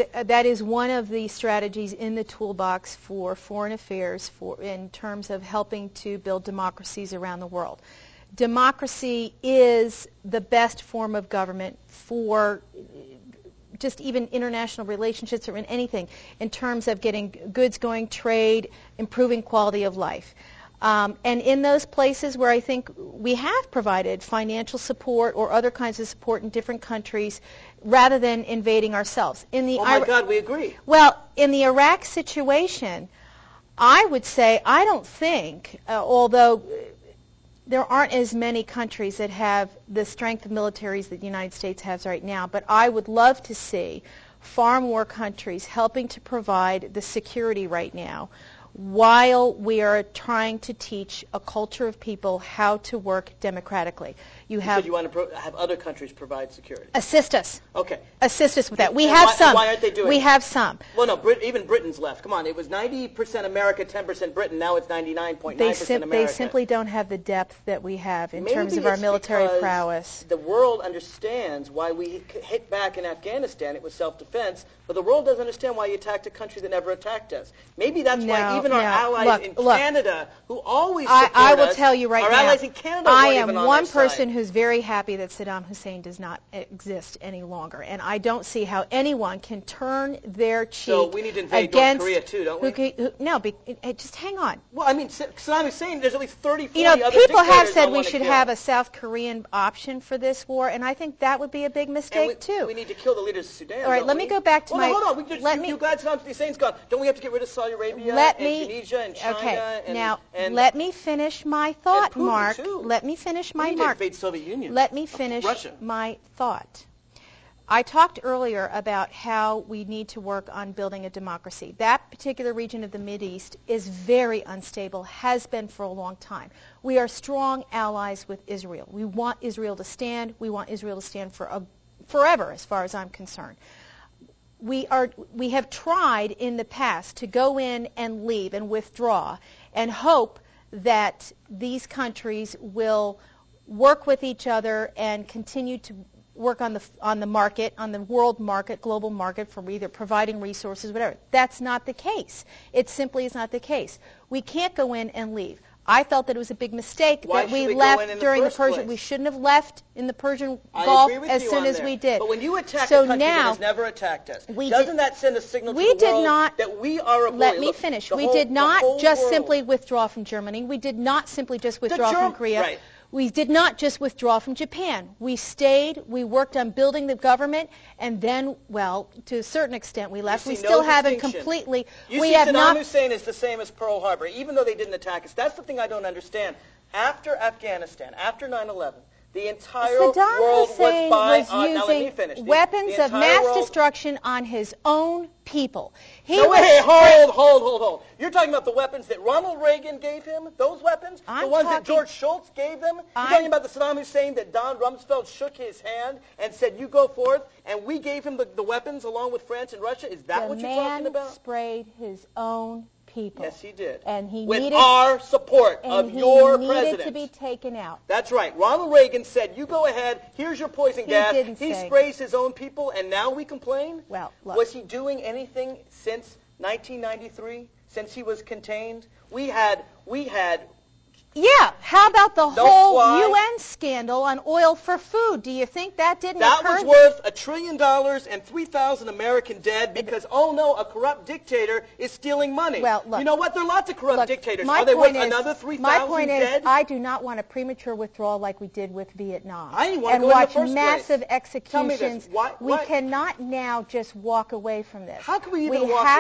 one of the strategies in the toolbox for foreign affairs in terms of helping to build democracies around the world. Democracy is the best form of government for just even international relationships or in anything in terms of getting goods going, trade, improving quality of life. And in those places where I think we have provided financial support or other kinds of support in different countries rather than invading ourselves. My God, we agree. Well, in the Iraq situation, I would say I don't think, although there aren't as many countries that have the strength of militaries that the United States has right now, but I would love to see far more countries helping to provide the security right now while we are trying to teach a culture of people how to work democratically. You said you want to have other countries provide security. Assist us. Okay. Assist us with that. We have some. Why aren't they doing it? We have some. Well, no, even Britain's left. Come on, it was 90% America, 10% Britain. Now it's 99.9% America. They simply don't have the depth that we have in terms of our military prowess. The world understands why we hit back in Afghanistan. It was self-defense. But the world doesn't understand why you attacked a country that never attacked us. Maybe that's why even our allies in Canada, who always support us, I will tell you right now, our allies in Canada I weren't am even on one their side. person who's very happy that Saddam Hussein does not exist any longer, and I don't see how anyone can turn their cheek So we need to invade against North Korea too, don't we? No, just hang on. Well, I mean, Saddam Hussein, there's at least 30, 40 other people have dictators said I we wanna should kill. have a South Korean option for this war, and I think that would be a big mistake too. We need to kill the leaders of Sudan. All right, let me go back to my. Hold on. You glad Saddam Hussein's gone? Don't we have to get rid of Saudi Arabia and Tunisia and China? Okay. Now let me finish my thought, and Putin Mark. Too. Let me finish my we Mark. Invade Soviet Union. Let me finish my thought. I talked earlier about how we need to work on building a democracy. That particular region of the Mideast is very unstable, has been for a long time. We are strong allies with Israel. We want Israel to stand. We want Israel to stand for forever, as far as I'm concerned. We have tried in the past to go in and leave and withdraw and hope that these countries will work with each other and continue to work on the market, on the world market, global market, for either providing resources, whatever. That's not the case. It simply is not the case. We can't go in and leave. I felt that it was a big mistake that we left during the Persian. We shouldn't have left in the Persian Gulf as soon as we did. But when you attack a country that has never attacked us, doesn't that send a signal to the world that we are a bully? Let me finish. We did not just simply withdraw from Germany. We did not simply just withdraw from Korea. Right. We did not just withdraw from Japan. We stayed, we worked on building the government, and then, well, to a certain extent we left. We still haven't completely. You see Saddam Hussein is the same as Pearl Harbor, even though they didn't attack us. That's the thing I don't understand. After Afghanistan, after 9/11, the entire world was using weapons of mass destruction on his own people. Hold. You're talking about the weapons that Ronald Reagan gave him? Those weapons? The ones that George Shultz gave them? You're talking about the Saddam Hussein that Don Rumsfeld shook his hand and said, you go forth, and we gave him the weapons along with France and Russia? Is that what you're talking about? The man sprayed his own people. Yes, he did. And he with needed our support of your he president. needed to be taken out. That's right. Ronald Reagan said, "You go ahead. Here's your poison gas." He sprays his own people, and now we complain. Well, look. Was he doing anything since 1993? Since he was contained, we had. Yeah, how about the Don't whole fly. UN scandal on oil for food? Do you think that didn't That occur? was worth $1 trillion and 3,000 American dead because, oh no, a corrupt dictator is stealing money. Well, look, you know what? There are lots of corrupt dictators. My Are they worth point is, another 3,000 my point dead? is, I do not want a premature withdrawal like we did with Vietnam. I didn't want to and go in the watch first massive place. executions. Tell me this. We cannot now just walk away from this. How can we even walk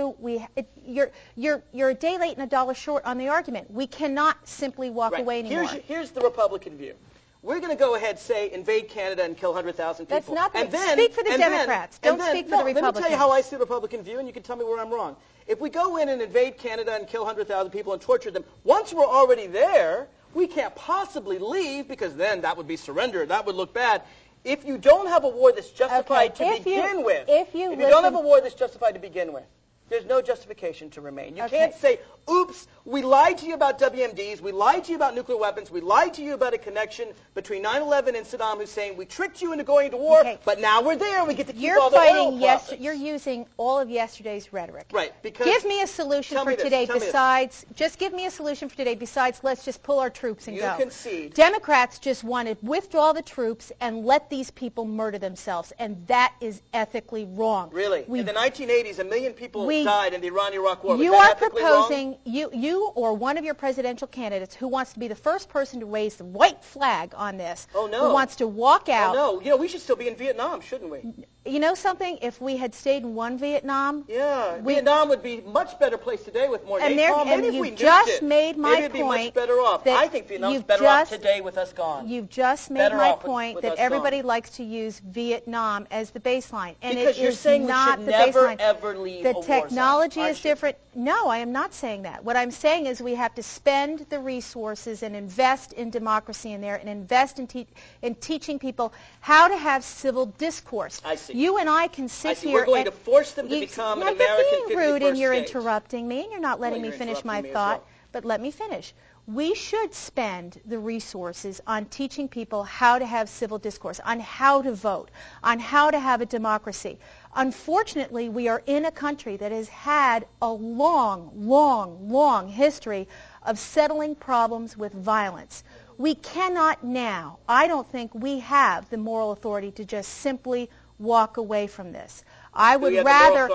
in? You're a day late and a dollar short on the argument. We cannot simply walk away anymore. Here's the Republican view. We're going to go ahead, say, invade Canada and kill 100,000 people. That's not the, and then, speak for the and Democrats. Then, Don't speak for the Republicans. Let me tell you how I see the Republican view, and you can tell me where I'm wrong. If we go in and invade Canada and kill 100,000 people and torture them, once we're already there, we can't possibly leave because then that would be surrender. That would look bad. If you don't have a war that's justified to begin with, if you don't have a war that's justified to begin with, there's no justification to remain. You can't say, oops, we lied to you about WMDs, we lied to you about nuclear weapons, we lied to you about a connection between 9/11 and Saddam Hussein, we tricked you into going to war, but now we're there, we get to keep all the oil profits. You're using all of yesterday's rhetoric. Right. Because give me a solution for today besides, just give me a solution for today besides let's just pull our troops and go. You concede. Democrats just want to withdraw the troops and let these people murder themselves, and that is ethically wrong. Really? In the 1980s, 1 million people died in the Iran-Iraq war. You are proposing, you or one of your presidential candidates who wants to be the first person to raise the white flag on this, who wants to walk out. Oh, no. You know, we should still be in Vietnam, shouldn't we? You know something? If we had stayed in one Vietnam... Yeah, Vietnam would be a much better place today with more napalm. And you've just made my point... Maybe it'd be much better off. I think Vietnam's better off today with us gone. You've just made my point that everybody likes to use Vietnam as the baseline. And because you're saying we should never, ever leave a war zone. The technology is different. No, I am not saying that. What I'm saying is we have to spend the resources and invest in democracy in there and invest in teaching people how to have civil discourse. I see. You and I can sit here. We're going to force them to become an American 51st state. You're being rude and you're interrupting me and you're not letting me finish my thought. But let me finish. We should spend the resources on teaching people how to have civil discourse, on how to vote, on how to have a democracy. Unfortunately, we are in a country that has had a long, long, long history of settling problems with violence. We cannot now, I don't think we have the moral authority to just simply walk away from this. I would rather,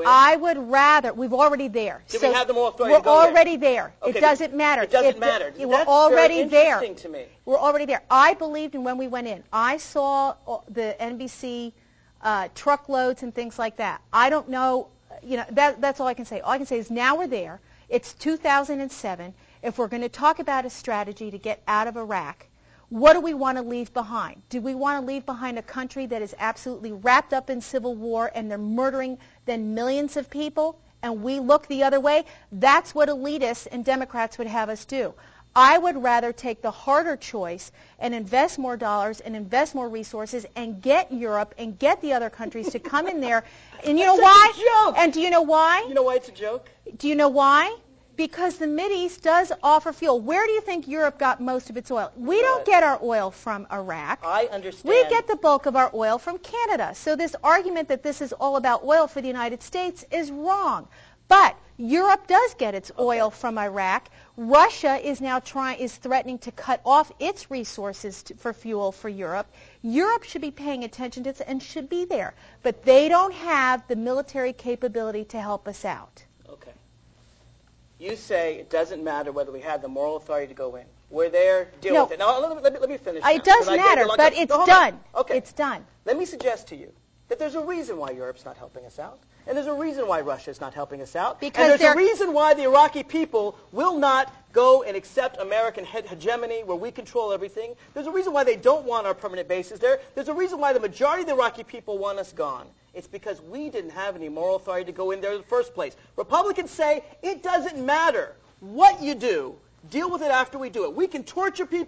we're already there. Do we have the moral authority to go We're already there. Okay, it doesn't matter. It doesn't matter. We're already there. Interesting to me. We're already there. I believed in when we went in. I saw the NBC truckloads and things like that. I don't know, that's all I can say. All I can say is now we're there. It's 2007. If we're going to talk about a strategy to get out of Iraq, what do we want to leave behind? Do we want to leave behind a country that is absolutely wrapped up in civil war and they're murdering then millions of people and we look the other way? That's what elitists and Democrats would have us do. I would rather take the harder choice and invest more dollars and invest more resources and get Europe and get the other countries to come in there. And you know why? And do you know why? You know why it's a joke? Do you know why? Because the Mideast does offer fuel. Where do you think Europe got most of its oil? We don't get our oil from Iraq. I understand. We get the bulk of our oil from Canada. So this argument that this is all about oil for the United States is wrong. But Europe does get its oil from Iraq. Russia is now threatening to cut off its resources for fuel for Europe. Europe should be paying attention to this and should be there. But they don't have the military capability to help us out. Okay. You say it doesn't matter whether we have the moral authority to go in. We're there, deal with it. Now, let me finish. It does matter, but it's done. Okay. It's done. Let me suggest to you that there's a reason why Europe's not helping us out, and there's a reason why Russia's not helping us out, and there's a reason why the Iraqi people will not go and accept American hegemony where we control everything. There's a reason why they don't want our permanent bases there. There's a reason why the majority of the Iraqi people want us gone. It's because we didn't have any moral authority to go in there in the first place. Republicans say it doesn't matter what you do. Deal with it after we do it. We can torture people.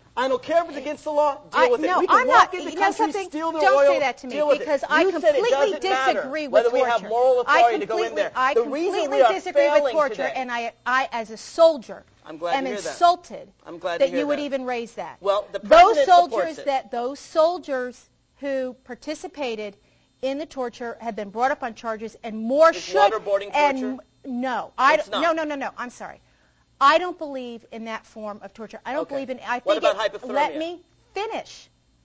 I don't care if it's against the law. Deal with it. We can I'm walk not. into You know countries, something? steal their Don't oil. say that to me deal with because it. I You said it completely doesn't matter disagree with whether torture. we have moral authority to go in there. I The reason completely we are disagree with failing torture, today, and I, as a soldier, I'm glad am to hear that. insulted I'm glad to that hear you would that. even raise that. Well, the president Those soldiers who participated in the torture have been brought up on charges, and more Is should. waterboarding torture? No, It's not. No. I'm sorry. I don't believe in that form of torture. I don't believe in. I What think about hypothermia? Let me finish.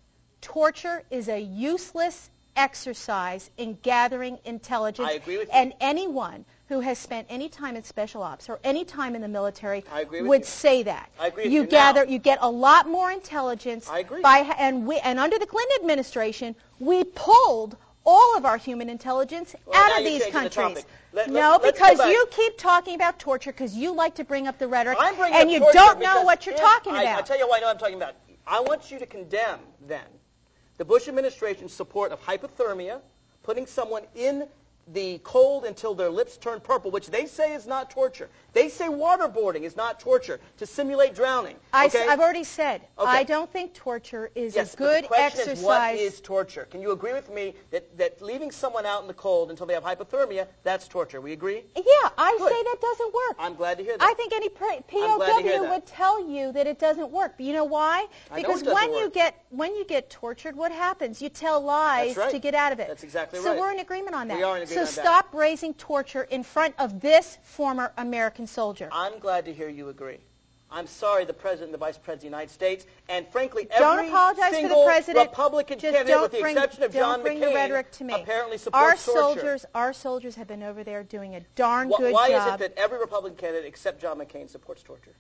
Torture is a useless exercise in gathering intelligence. I agree with you. And anyone who has spent any time in special ops or any time in the military I agree with would you. say that. I agree with you you. gather, Now, you get a lot more intelligence. I agree. And under the Clinton administration, we pulled all of our human intelligence Well, now out of you're these changing the countries. topic. Let's Because go back. you keep talking about torture because you like to bring up the rhetoric, I'm bringing and up you torture don't know because what you're if talking about. I'll tell you why I know what I'm talking about. I want you to condemn, then, the Bush administration's support of hypothermia, putting someone in the cold until their lips turn purple, which they say is not torture. They say waterboarding is not torture, to simulate drowning. Okay? I've already said, Okay. I don't think torture is Yes, a good but the question exercise. is, what is torture? Can you agree with me that leaving someone out in the cold until they have hypothermia, that's torture? We agree? Yeah, I Good. say that doesn't work. I'm glad to hear that. I think any I'm glad to hear POW that. would tell you that it doesn't work. But you know why? I know Because it doesn't work. when you get tortured, what happens? You tell lies That's right. to get out of it. That's exactly so right. we're in agreement on that. We are in agreement so on that. stop raising torture in front of this former American soldier. I'm glad to hear you agree. I'm sorry the President and the Vice President of the United States, and frankly Don't every apologize for single the President. Republican Just candidate, don't with the bring, exception of John don't bring McCain, the rhetoric to me. apparently supports torture. Our soldiers have been over there doing a darn good Why job. is it that every Republican candidate except John McCain supports torture?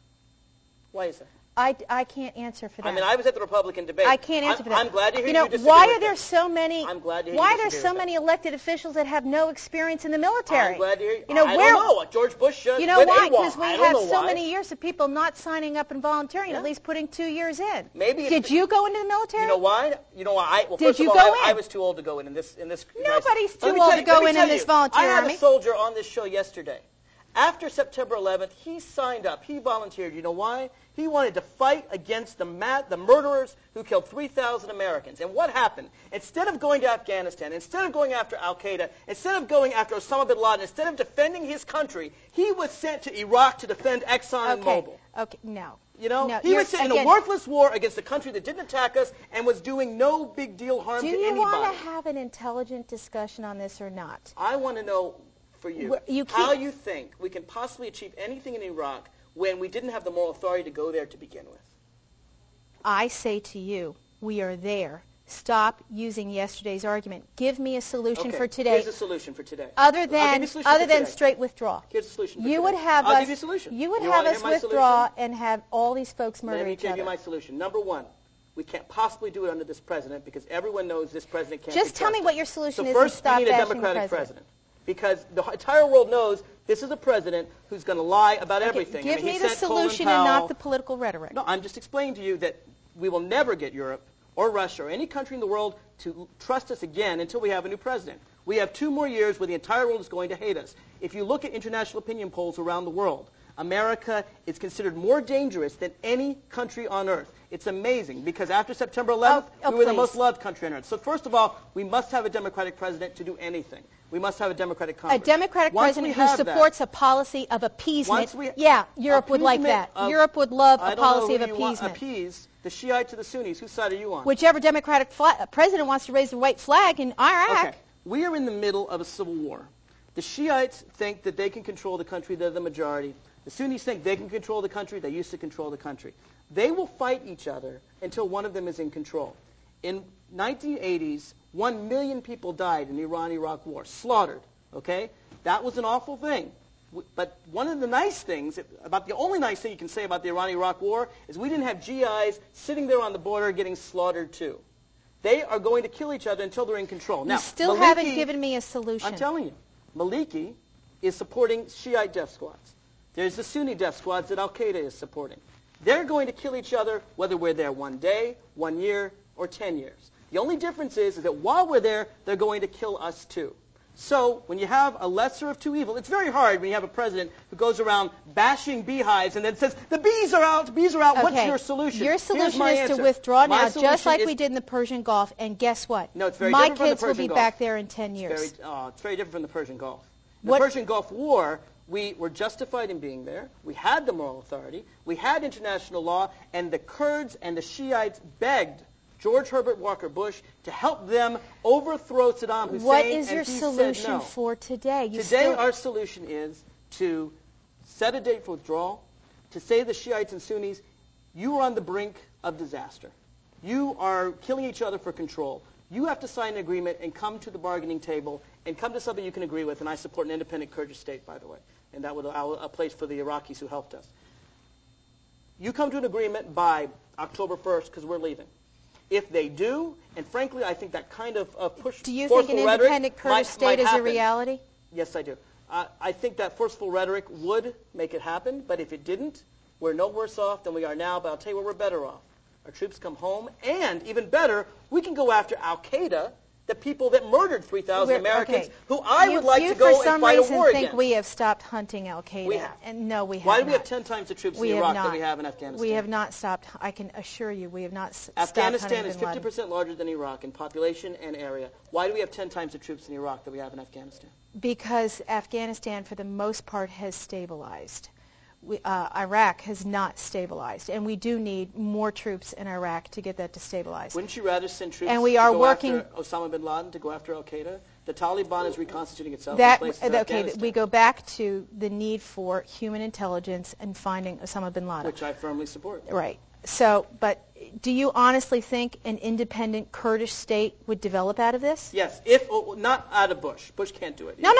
Why is that? I can't answer for that. I mean, I was at the Republican debate. I can't answer for that. I'm glad to hear you disagree why with are there that. so many? I'm glad to hear Why you are there disagree so with many elected officials that have no experience in the military? I'm glad to hear you. You know, I where, don't know. George Bush You know went why? AWOL. Because we I don't have know so why. many years of people not signing up and volunteering, Yeah. at least putting 2 years in. Maybe Did you go into the military? You know why? Well, Did first you of all, go I in? was too old to go in this. Nobody's too Let me old tell to you- go let me in tell this you, volunteer I had army. a soldier on this show yesterday. After September 11th, he signed up. He volunteered. You know why? He wanted to fight against the murderers who killed 3,000 Americans. And what happened? Instead of going to Afghanistan, instead of going after Al-Qaeda, instead of going after Osama bin Laden, instead of defending his country, he was sent to Iraq to defend Exxon and Mobil. Okay, no. You know, No, he was sent in a again- worthless war against a country that didn't attack us and was doing no big deal harm Do to you anybody. want to have an intelligent discussion on this or not? I want to know for you, how you think we can possibly achieve anything in Iraq when we didn't have the moral authority to go there to begin with. I say to you, we are there. Stop using yesterday's argument. Give me a solution for today. Here's a solution for today. Other I'll give you than a solution for today. straight withdrawal. Here's a solution for You today. would have I'll us. give you a solution. You would You have wanna us hear my withdraw solution? and have all these folks murder Let me each give other. you my solution. Number one, we can't possibly do it under this president because everyone knows this president can't Just be tell me trusted. what your solution so is first, and stop we need a bashing the Democratic president. because the entire world knows this is a president who's going to lie about Okay, everything. Give I mean, me he the sent Colin solution and Powell. not the political rhetoric. No, I'm just explaining to you that we will never get Europe or Russia or any country in the world to trust us again until we have a new president. We have 2 more years where the entire world is going to hate us. If you look at international opinion polls around the world, America is considered more dangerous than any country on earth. It's amazing because after September 11th, we were the please. most loved country on earth. So first of all, we must have a Democratic president to do anything. We must have a Democratic Congress. A Democratic Once president we who have that- supports a policy of appeasement. Once we- Yeah, Europe would like appeasement that. of- Europe would love I a don't know policy who of you want appeasement. appease the Shiite to the Sunnis. Whose side are you on? Whichever Democratic president wants to raise the white flag in Iraq. Okay. We are in the middle of a civil war. The Shiites think that they can control the country. They're the majority. The Sunnis think they can control the country. They used to control the country. They will fight each other until one of them is in control. In 1980s, 1 million people died in the Iran-Iraq war, slaughtered. Okay? That was an awful thing. But one of the nice things, about the only nice thing you can say about the Iran-Iraq war, is we didn't have GIs sitting there on the border getting slaughtered too. They are going to kill each other until they're in control. Now, You still Maliki, haven't given me a solution. I'm telling you. Maliki is supporting Shiite death squads. There's the Sunni death squads that Al-Qaeda is supporting. They're going to kill each other whether we're there 1 day, 1 year, or 10 years. The only difference is that while we're there, they're going to kill us too. So when you have a lesser of two evils, it's very hard when you have a president who goes around bashing beehives and then says, the bees are out, Okay. What's your solution? Your Here's solution my is answer. to withdraw My now, just solution like is- we did in the Persian Gulf, and guess what? No, it's very My different from the kids will Persian be Gulf. back there in 10 years. It's very different from the Persian Gulf. The What- Persian Gulf War, we were justified in being there. We had the moral authority. We had international law, and the Kurds and the Shiites begged George Herbert Walker Bush to help them overthrow Saddam Hussein. What is your and he solution said no. for today? Today, our solution is to set a date for withdrawal, to say to the Shiites and Sunnis, you are on the brink of disaster. You are killing each other for control. You have to sign an agreement and come to the bargaining table and come to something you can agree with. And I support an independent Kurdish state, by the way. And that would allow a place for the Iraqis who helped us. You come to an agreement by October 1st because we're leaving. If they do, and frankly, I think that kind of push. Do you think an independent Kurdish state is a reality? Yes, I do. I think that forceful rhetoric would make it happen, but if it didn't, we're no worse off than we are now, but I'll tell you where we're better off. Our troops come home, and even better, we can go after al-Qaeda, the people that murdered 3,000 Americans, who I would like to go and fight a war You, for some reason, think against. we have stopped hunting al-Qaeda. We have. And no, we have Why not. do we have 10 times the troops in Iraq that we have in Afghanistan? We have not stopped. I can assure you, we have not stopped hunting Afghanistan is bin Laden. 50% larger than Iraq in population and area. Why do we have 10 times the troops in Iraq that we have in Afghanistan? Because Afghanistan, for the most part, has stabilized. Iraq has not stabilized, and we do need more troops in Iraq to get that to stabilize. Wouldn't you rather send troops and we to are go working, after Osama bin Laden, to go after al-Qaeda? The Taliban is reconstituting itself that, in places in okay, Afghanistan. we go back to the need for human intelligence and finding Osama bin Laden. Which I firmly support. Right. So, but do you honestly think an independent Kurdish state would develop out of this? Yes, not out of Bush. Bush can't do it. No.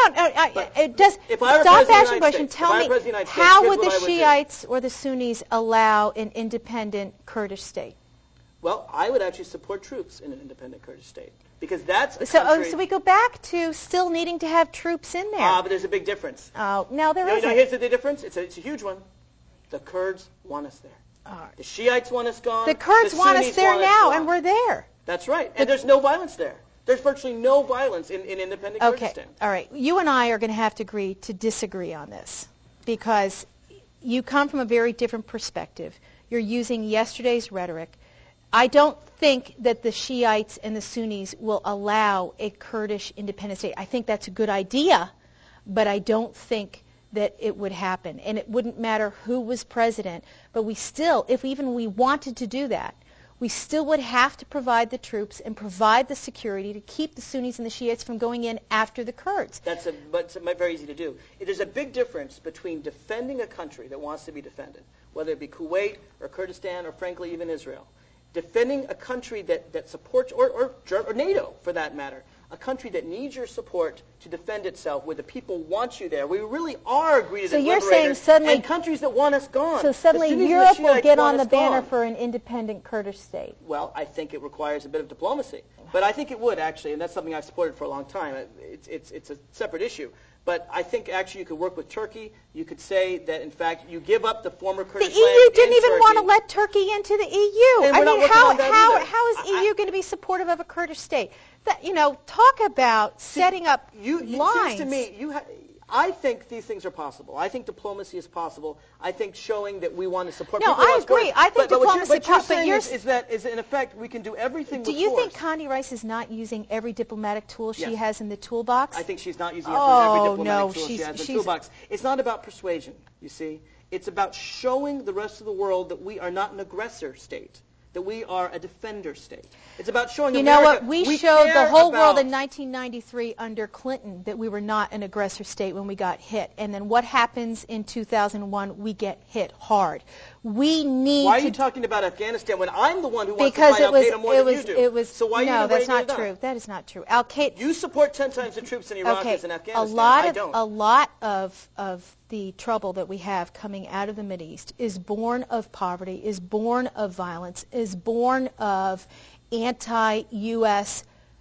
Just if I were stop president of the asking United questions. States, Tell if I were me, president of the United States, how here's would the what I would do. Shiites or the Sunnis allow an independent Kurdish state? Well, I would actually support troops in an independent Kurdish state. Because that's a country... So we go back to still needing to have troops in there. But there's a big difference. No, there isn't. Here's the difference. It's a huge one. The Kurds want us there. The Shiites want us gone. The Kurds want us there now, and we're there. That's right. And there's no violence there. There's virtually no violence in independent Kurdistan. Okay, all right. You and I are going to have to agree to disagree on this because you come from a very different perspective. You're using yesterday's rhetoric. I don't think that the Shiites and the Sunnis will allow a Kurdish independent state. I think that's a good idea, but I don't think that it would happen. And it wouldn't matter who was president, but we still, if even we wanted to do that, we still would have to provide the troops and provide the security to keep the Sunnis and the Shiites from going in after the Kurds. But it's very easy to do. There's a big difference between defending a country that wants to be defended, whether it be Kuwait or Kurdistan or frankly even Israel. Defending a country that supports, or NATO for that matter, a country that needs your support to defend itself, where the people want you there. We really are greeted as liberators, saying suddenly, and countries that want us gone. So suddenly Europe will get on the banner for an independent Kurdish state. Well, I think it requires a bit of diplomacy. But I think it would, actually, and that's something I've supported for a long time. It's a separate issue. But I think actually you could work with Turkey. You could say that, in fact, you give up the former Kurdish land. The EU didn't even want to let Turkey into the EU. And how is EU going to be supportive of a Kurdish state? Talk about setting up lines. Seems to me, I think these things are possible. I think diplomacy is possible. I think showing that we want to support people. No, I agree. I think diplomacy is possible. But you're saying is that, in effect, we can do everything with force. Do you think Condi Rice is not using every diplomatic tool she has in the toolbox? I think she's not using every diplomatic tool she has in the toolbox. It's not about persuasion, you see. It's about showing the rest of the world that we are not an aggressor state, that we are a defender state. It's about showing America. You know what? We showed the whole world in 1993 under Clinton that we were not an aggressor state when we got hit. And then what happens in 2001? We get hit hard. We need Why are you talking about Afghanistan when I'm the one who wants to fight al-Qaeda more than you do? So why are you no, that's not true. That is not true. Al-Qaeda. You support 10 times the troops in Iraq as in Afghanistan. I don't. A lot of the trouble that we have coming out of the Mideast is born of poverty, is born of violence, is born of anti-U.S.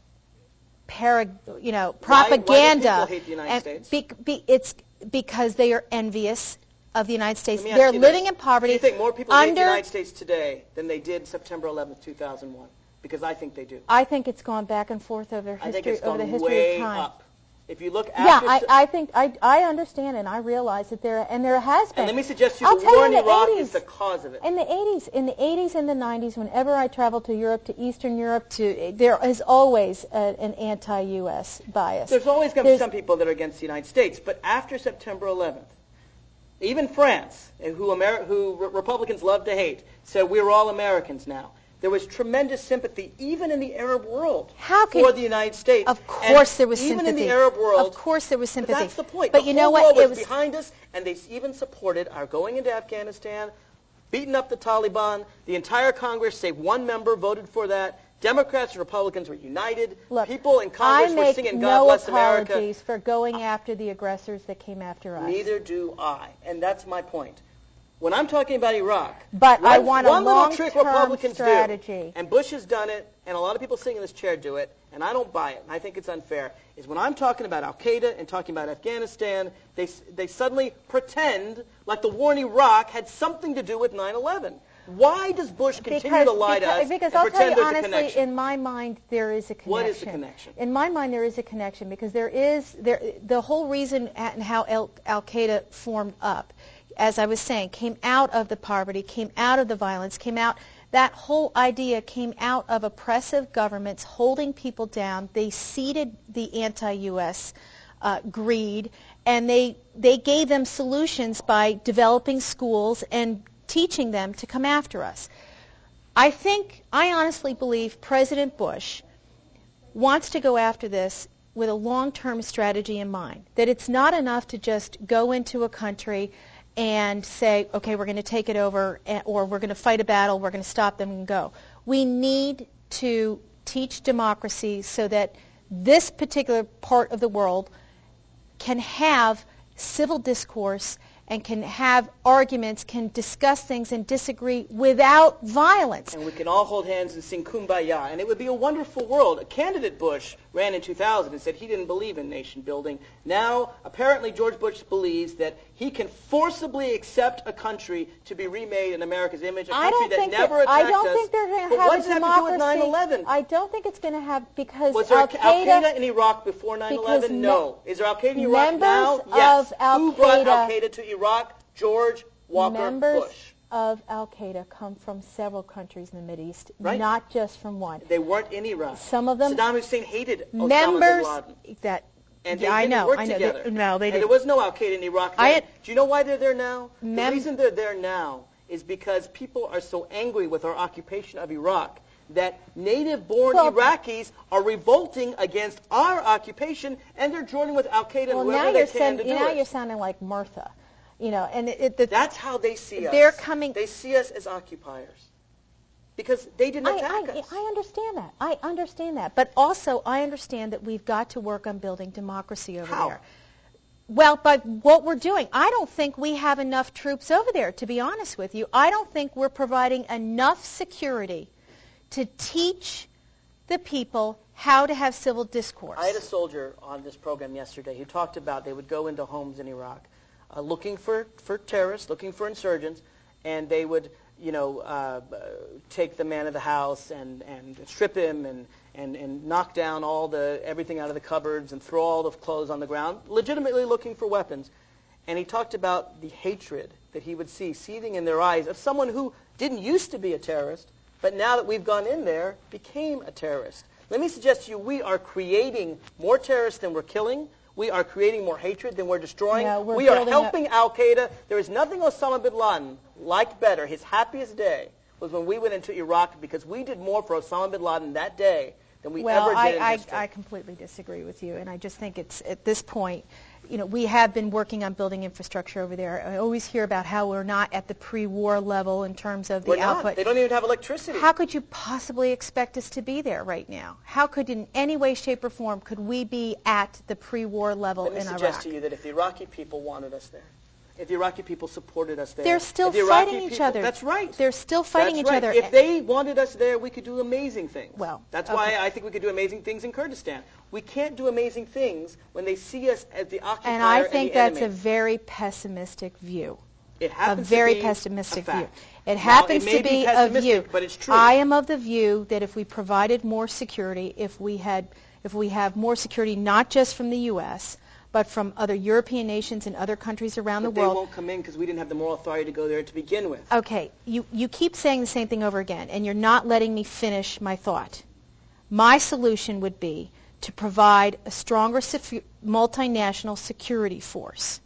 propaganda. Why do people hate the United States? It's because they are envious of the United States. They're living in poverty. Do you think more people hate the United States today than they did September 11th, 2001? Because I think they do. I think it's gone back and forth over history, over the history of time. Up. If you look after... Yeah, I think I understand and I realize that there has been. And let me suggest to you the war in Iraq is the cause of it. In the 80s and the 90s, whenever I traveled to Europe, to Eastern Europe, there is always an anti-U.S. bias. There's always going to be some people that are against the United States, but after September 11th, even France, who Republicans love to hate, said we're all Americans now. There was tremendous sympathy, even in the Arab world, for the United States. Of course there was sympathy. Even in the Arab world. Of course there was sympathy. But that's the point. But the you know whole what? world was behind us, and they even supported our going into Afghanistan, beating up the Taliban. The entire Congress, save one member, voted for that. Democrats and Republicans were united. Look, people in Congress were singing God Bless America. I make no apologies for going after the aggressors that came after us. Neither do I, and that's my point. When I'm talking about Iraq, but I want a long-term strategy. And Bush has done it, and a lot of people sitting in this chair do it, and I don't buy it, and I think it's unfair, is when I'm talking about Al-Qaeda and talking about Afghanistan, they suddenly pretend like the war in Iraq had something to do with 9/11. Why does Bush continue to lie to us because and I'll tell pretend you there's a honestly, connection? in my mind, there is a connection. What is the connection? In my mind, there is a connection because the whole reason and how Al-Qaeda formed up, as I was saying, came out of the poverty, came out of the violence, that whole idea came out of oppressive governments holding people down. They seeded the anti-U.S. Greed, and they gave them solutions by developing schools and teaching them to come after us. I honestly believe President Bush wants to go after this with a long-term strategy in mind, that it's not enough to just go into a country and say, okay, we're going to take it over, or we're going to fight a battle, we're going to stop them and go. We need to teach democracy so that this particular part of the world can have civil discourse and can have arguments, can discuss things and disagree without violence. And we can all hold hands and sing Kumbaya, and it would be a wonderful world. A candidate Bush ran in 2000 and said he didn't believe in nation building. Now, apparently, George Bush believes that he can forcibly accept a country to be remade in America's image, a country that never attacked us. I don't think they're going to have a democracy. What does that have to do with 9/11? I don't think it's going to have, because was there Al-Qaeda in Iraq before 9/11? No. Is there Al-Qaeda in Iraq now? Yes. Who brought Al-Qaeda to Iraq? George Walker Bush. Members of Al-Qaeda come from several countries in the Mideast, not just from one. They weren't in Iraq. Some of them. Saddam Hussein hated Osama bin Laden. And they didn't work together. They and didn't. There was no Al-Qaeda in Iraq then. Do you know why they're there now? The reason they're there now is because people are so angry with our occupation of Iraq that native-born Iraqis are revolting against our occupation, and they're joining with Al-Qaeda and whoever they can to do it. Now you're sounding like Murtha. And that's how they see us. They're coming. They see us as occupiers because they didn't attack us. I understand that. I understand that. But also, I understand that we've got to work on building democracy over there. Well, by what we're doing. I don't think we have enough troops over there, to be honest with you. I don't think we're providing enough security to teach the people how to have civil discourse. I had a soldier on this program yesterday who talked about they would go into homes in Iraq looking for terrorists, looking for insurgents, and they would, take the man of the house and strip him and knock down everything out of the cupboards and throw all the clothes on the ground, legitimately looking for weapons. And he talked about the hatred that he would see seething in their eyes of someone who didn't used to be a terrorist, but now that we've gone in there, became a terrorist. Let me suggest to you, we are creating more terrorists than we're killing. We are creating more hatred than we're destroying. We are helping Al-Qaeda. There is nothing Osama bin Laden liked better. His happiest day was when we went into Iraq, because we did more for Osama bin Laden that day than we ever did in history. I completely disagree with you, and I just think it's, at this point, we have been working on building infrastructure over there. I always hear about how we're not at the pre-war level in terms of the output. We're not. They don't even have electricity. How could you possibly expect us to be there right now? How could, in any way, shape, or form, could we be at the pre-war level in Iraq? Let me suggest to you that if the Iraqi people wanted us there, if the Iraqi people supported us there, they're still fighting each other. That's right. They're still fighting each other. If they wanted us there, we could do amazing things. Well, that's why I think we could do amazing things in Kurdistan. We can't do amazing things when they see us as the occupier and I think and the that's enemy. a very pessimistic view. It happens a very to be pessimistic a view. fact. It happens to be a view, but it's true. I am of the view that if we provided more security, if we if we have more security not just from the U.S., but from other European nations and other countries around the world. They won't come in because we didn't have the moral authority to go there to begin with. Okay, you keep saying the same thing over again, and you're not letting me finish my thought. My solution would be to provide a stronger multinational security force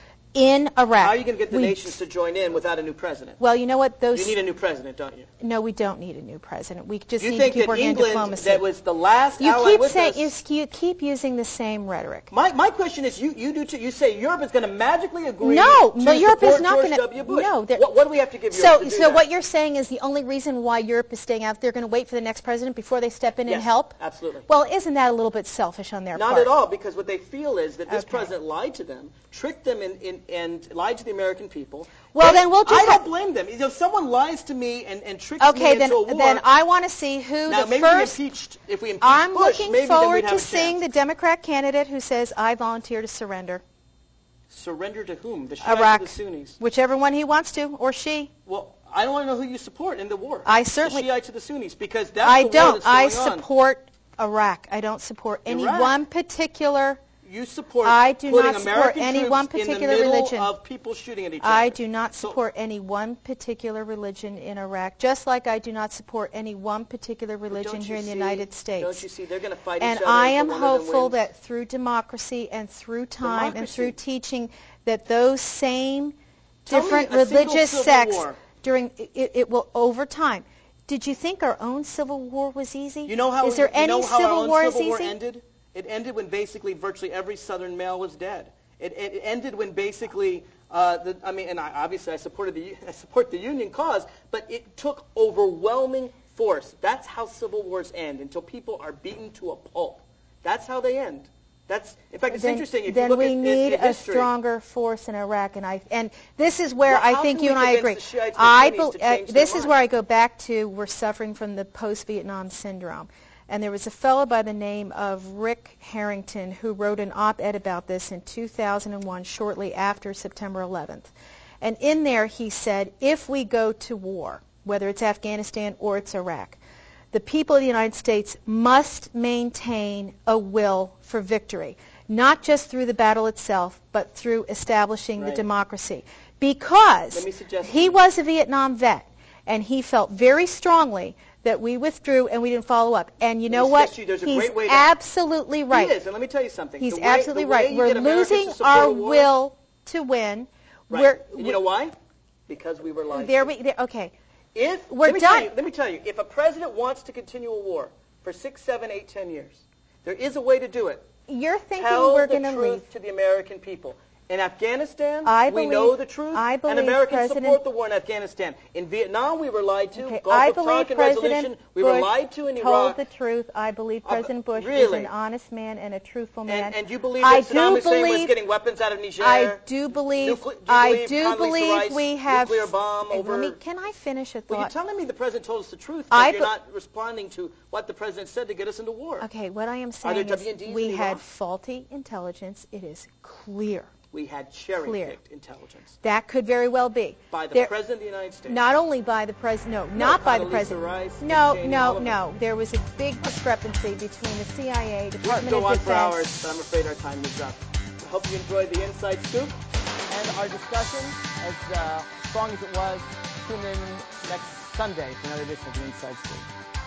in Iraq. How are you going to get the nations to join in without a new president? Well, you know what? You need a new president, don't you? No, we don't need a new president. We just you need think to keep that working England, on diplomacy. That was the last ally with us. You keep using the same rhetoric. My question is, you do too. You say Europe is going to magically agree to Europe support is not George W. Bush. No, what do we have to give Europe to do So that? what you're saying is the only reason why Europe is staying out, they're going to wait for the next president before they step in and help? Absolutely. Well, isn't that a little bit selfish on their part? Not at all, because what they feel is that this president lied to them, tricked them, and lied to the American people. Well, then we'll just... I don't blame them. If someone lies to me and tricks me into a war... then I want to see who now, the maybe first... if we impeach I'm Bush, looking maybe forward then we'd have to seeing the Democrat candidate who says, I volunteer to surrender. Surrender to whom? The Shiites Iraq. or the Sunnis? Whichever one he wants to, or she. Well, I don't want to know who you support in the war. I certainly... The Shiites or the Sunnis, because that's the war that's going on. I support Iraq. I don't support any one particular... You support I do putting not support American any troops one particular in the middle religion. of people shooting at each other. I do not support any one particular religion in Iraq, just like I do not support any one particular religion here in the United States. Don't you see? They're going to fight and each other. I am hopeful that through democracy and through time and through teaching that those same different religious sects during it will over time. Did you think our own civil war was easy? You know how Is there any civil war is easy? Ended? It ended when basically virtually every Southern male was dead. It ended when basically, obviously I support the Union cause, but it took overwhelming force. That's how civil wars end, until people are beaten to a pulp. That's how they end. In fact, it's interesting. If you look at history, then we need a stronger force in Iraq, and this is where I think you and I agree. This is where I go back to we're suffering from the post-Vietnam syndrome. And there was a fellow by the name of Rick Harrington who wrote an op-ed about this in 2001, shortly after September 11th. And in there he said, if we go to war, whether it's Afghanistan or it's Iraq, the people of the United States must maintain a will for victory, not just through the battle itself, but through establishing the democracy. Because he was a Vietnam vet, and he felt very strongly that we withdrew and we didn't follow up. And you know what? He's absolutely right. He is, and let me tell you something. He's absolutely right. We're losing our will to win. Right. You know why? Because we were lied to. Okay. Let me tell you, if a president wants to continue a war for 6, 7, 8, 10 years, there is a way to do it. You're thinking Tell we're going to the truth leave to the American people. In Afghanistan, we believe, know the truth, and Americans President, support the war in Afghanistan. In Vietnam, we were lied to. Okay, Gulf of Tonkin resolution, we were lied to in Iraq. Told the truth. I believe President Bush is an honest man and a truthful man. And you believe that Saddam Hussein was getting weapons out of Niger? I do believe. We have nuclear bomb over. Can I finish a thought? Well, you're telling me the president told us the truth, but you're not responding to what the president said to get us into war. Okay, what I am saying is we had faulty intelligence. It is clear. We had cherry-picked intelligence. That could very well be. By the President of the United States. Not only by the President, not by the President. Rice, No. There was a big discrepancy between the CIA, Department of Defense. We could go on for hours, but I'm afraid our time is up. I hope you enjoyed the Inside Scoop and our discussion. As strong as it was, tune in next Sunday for another edition of the Inside Scoop.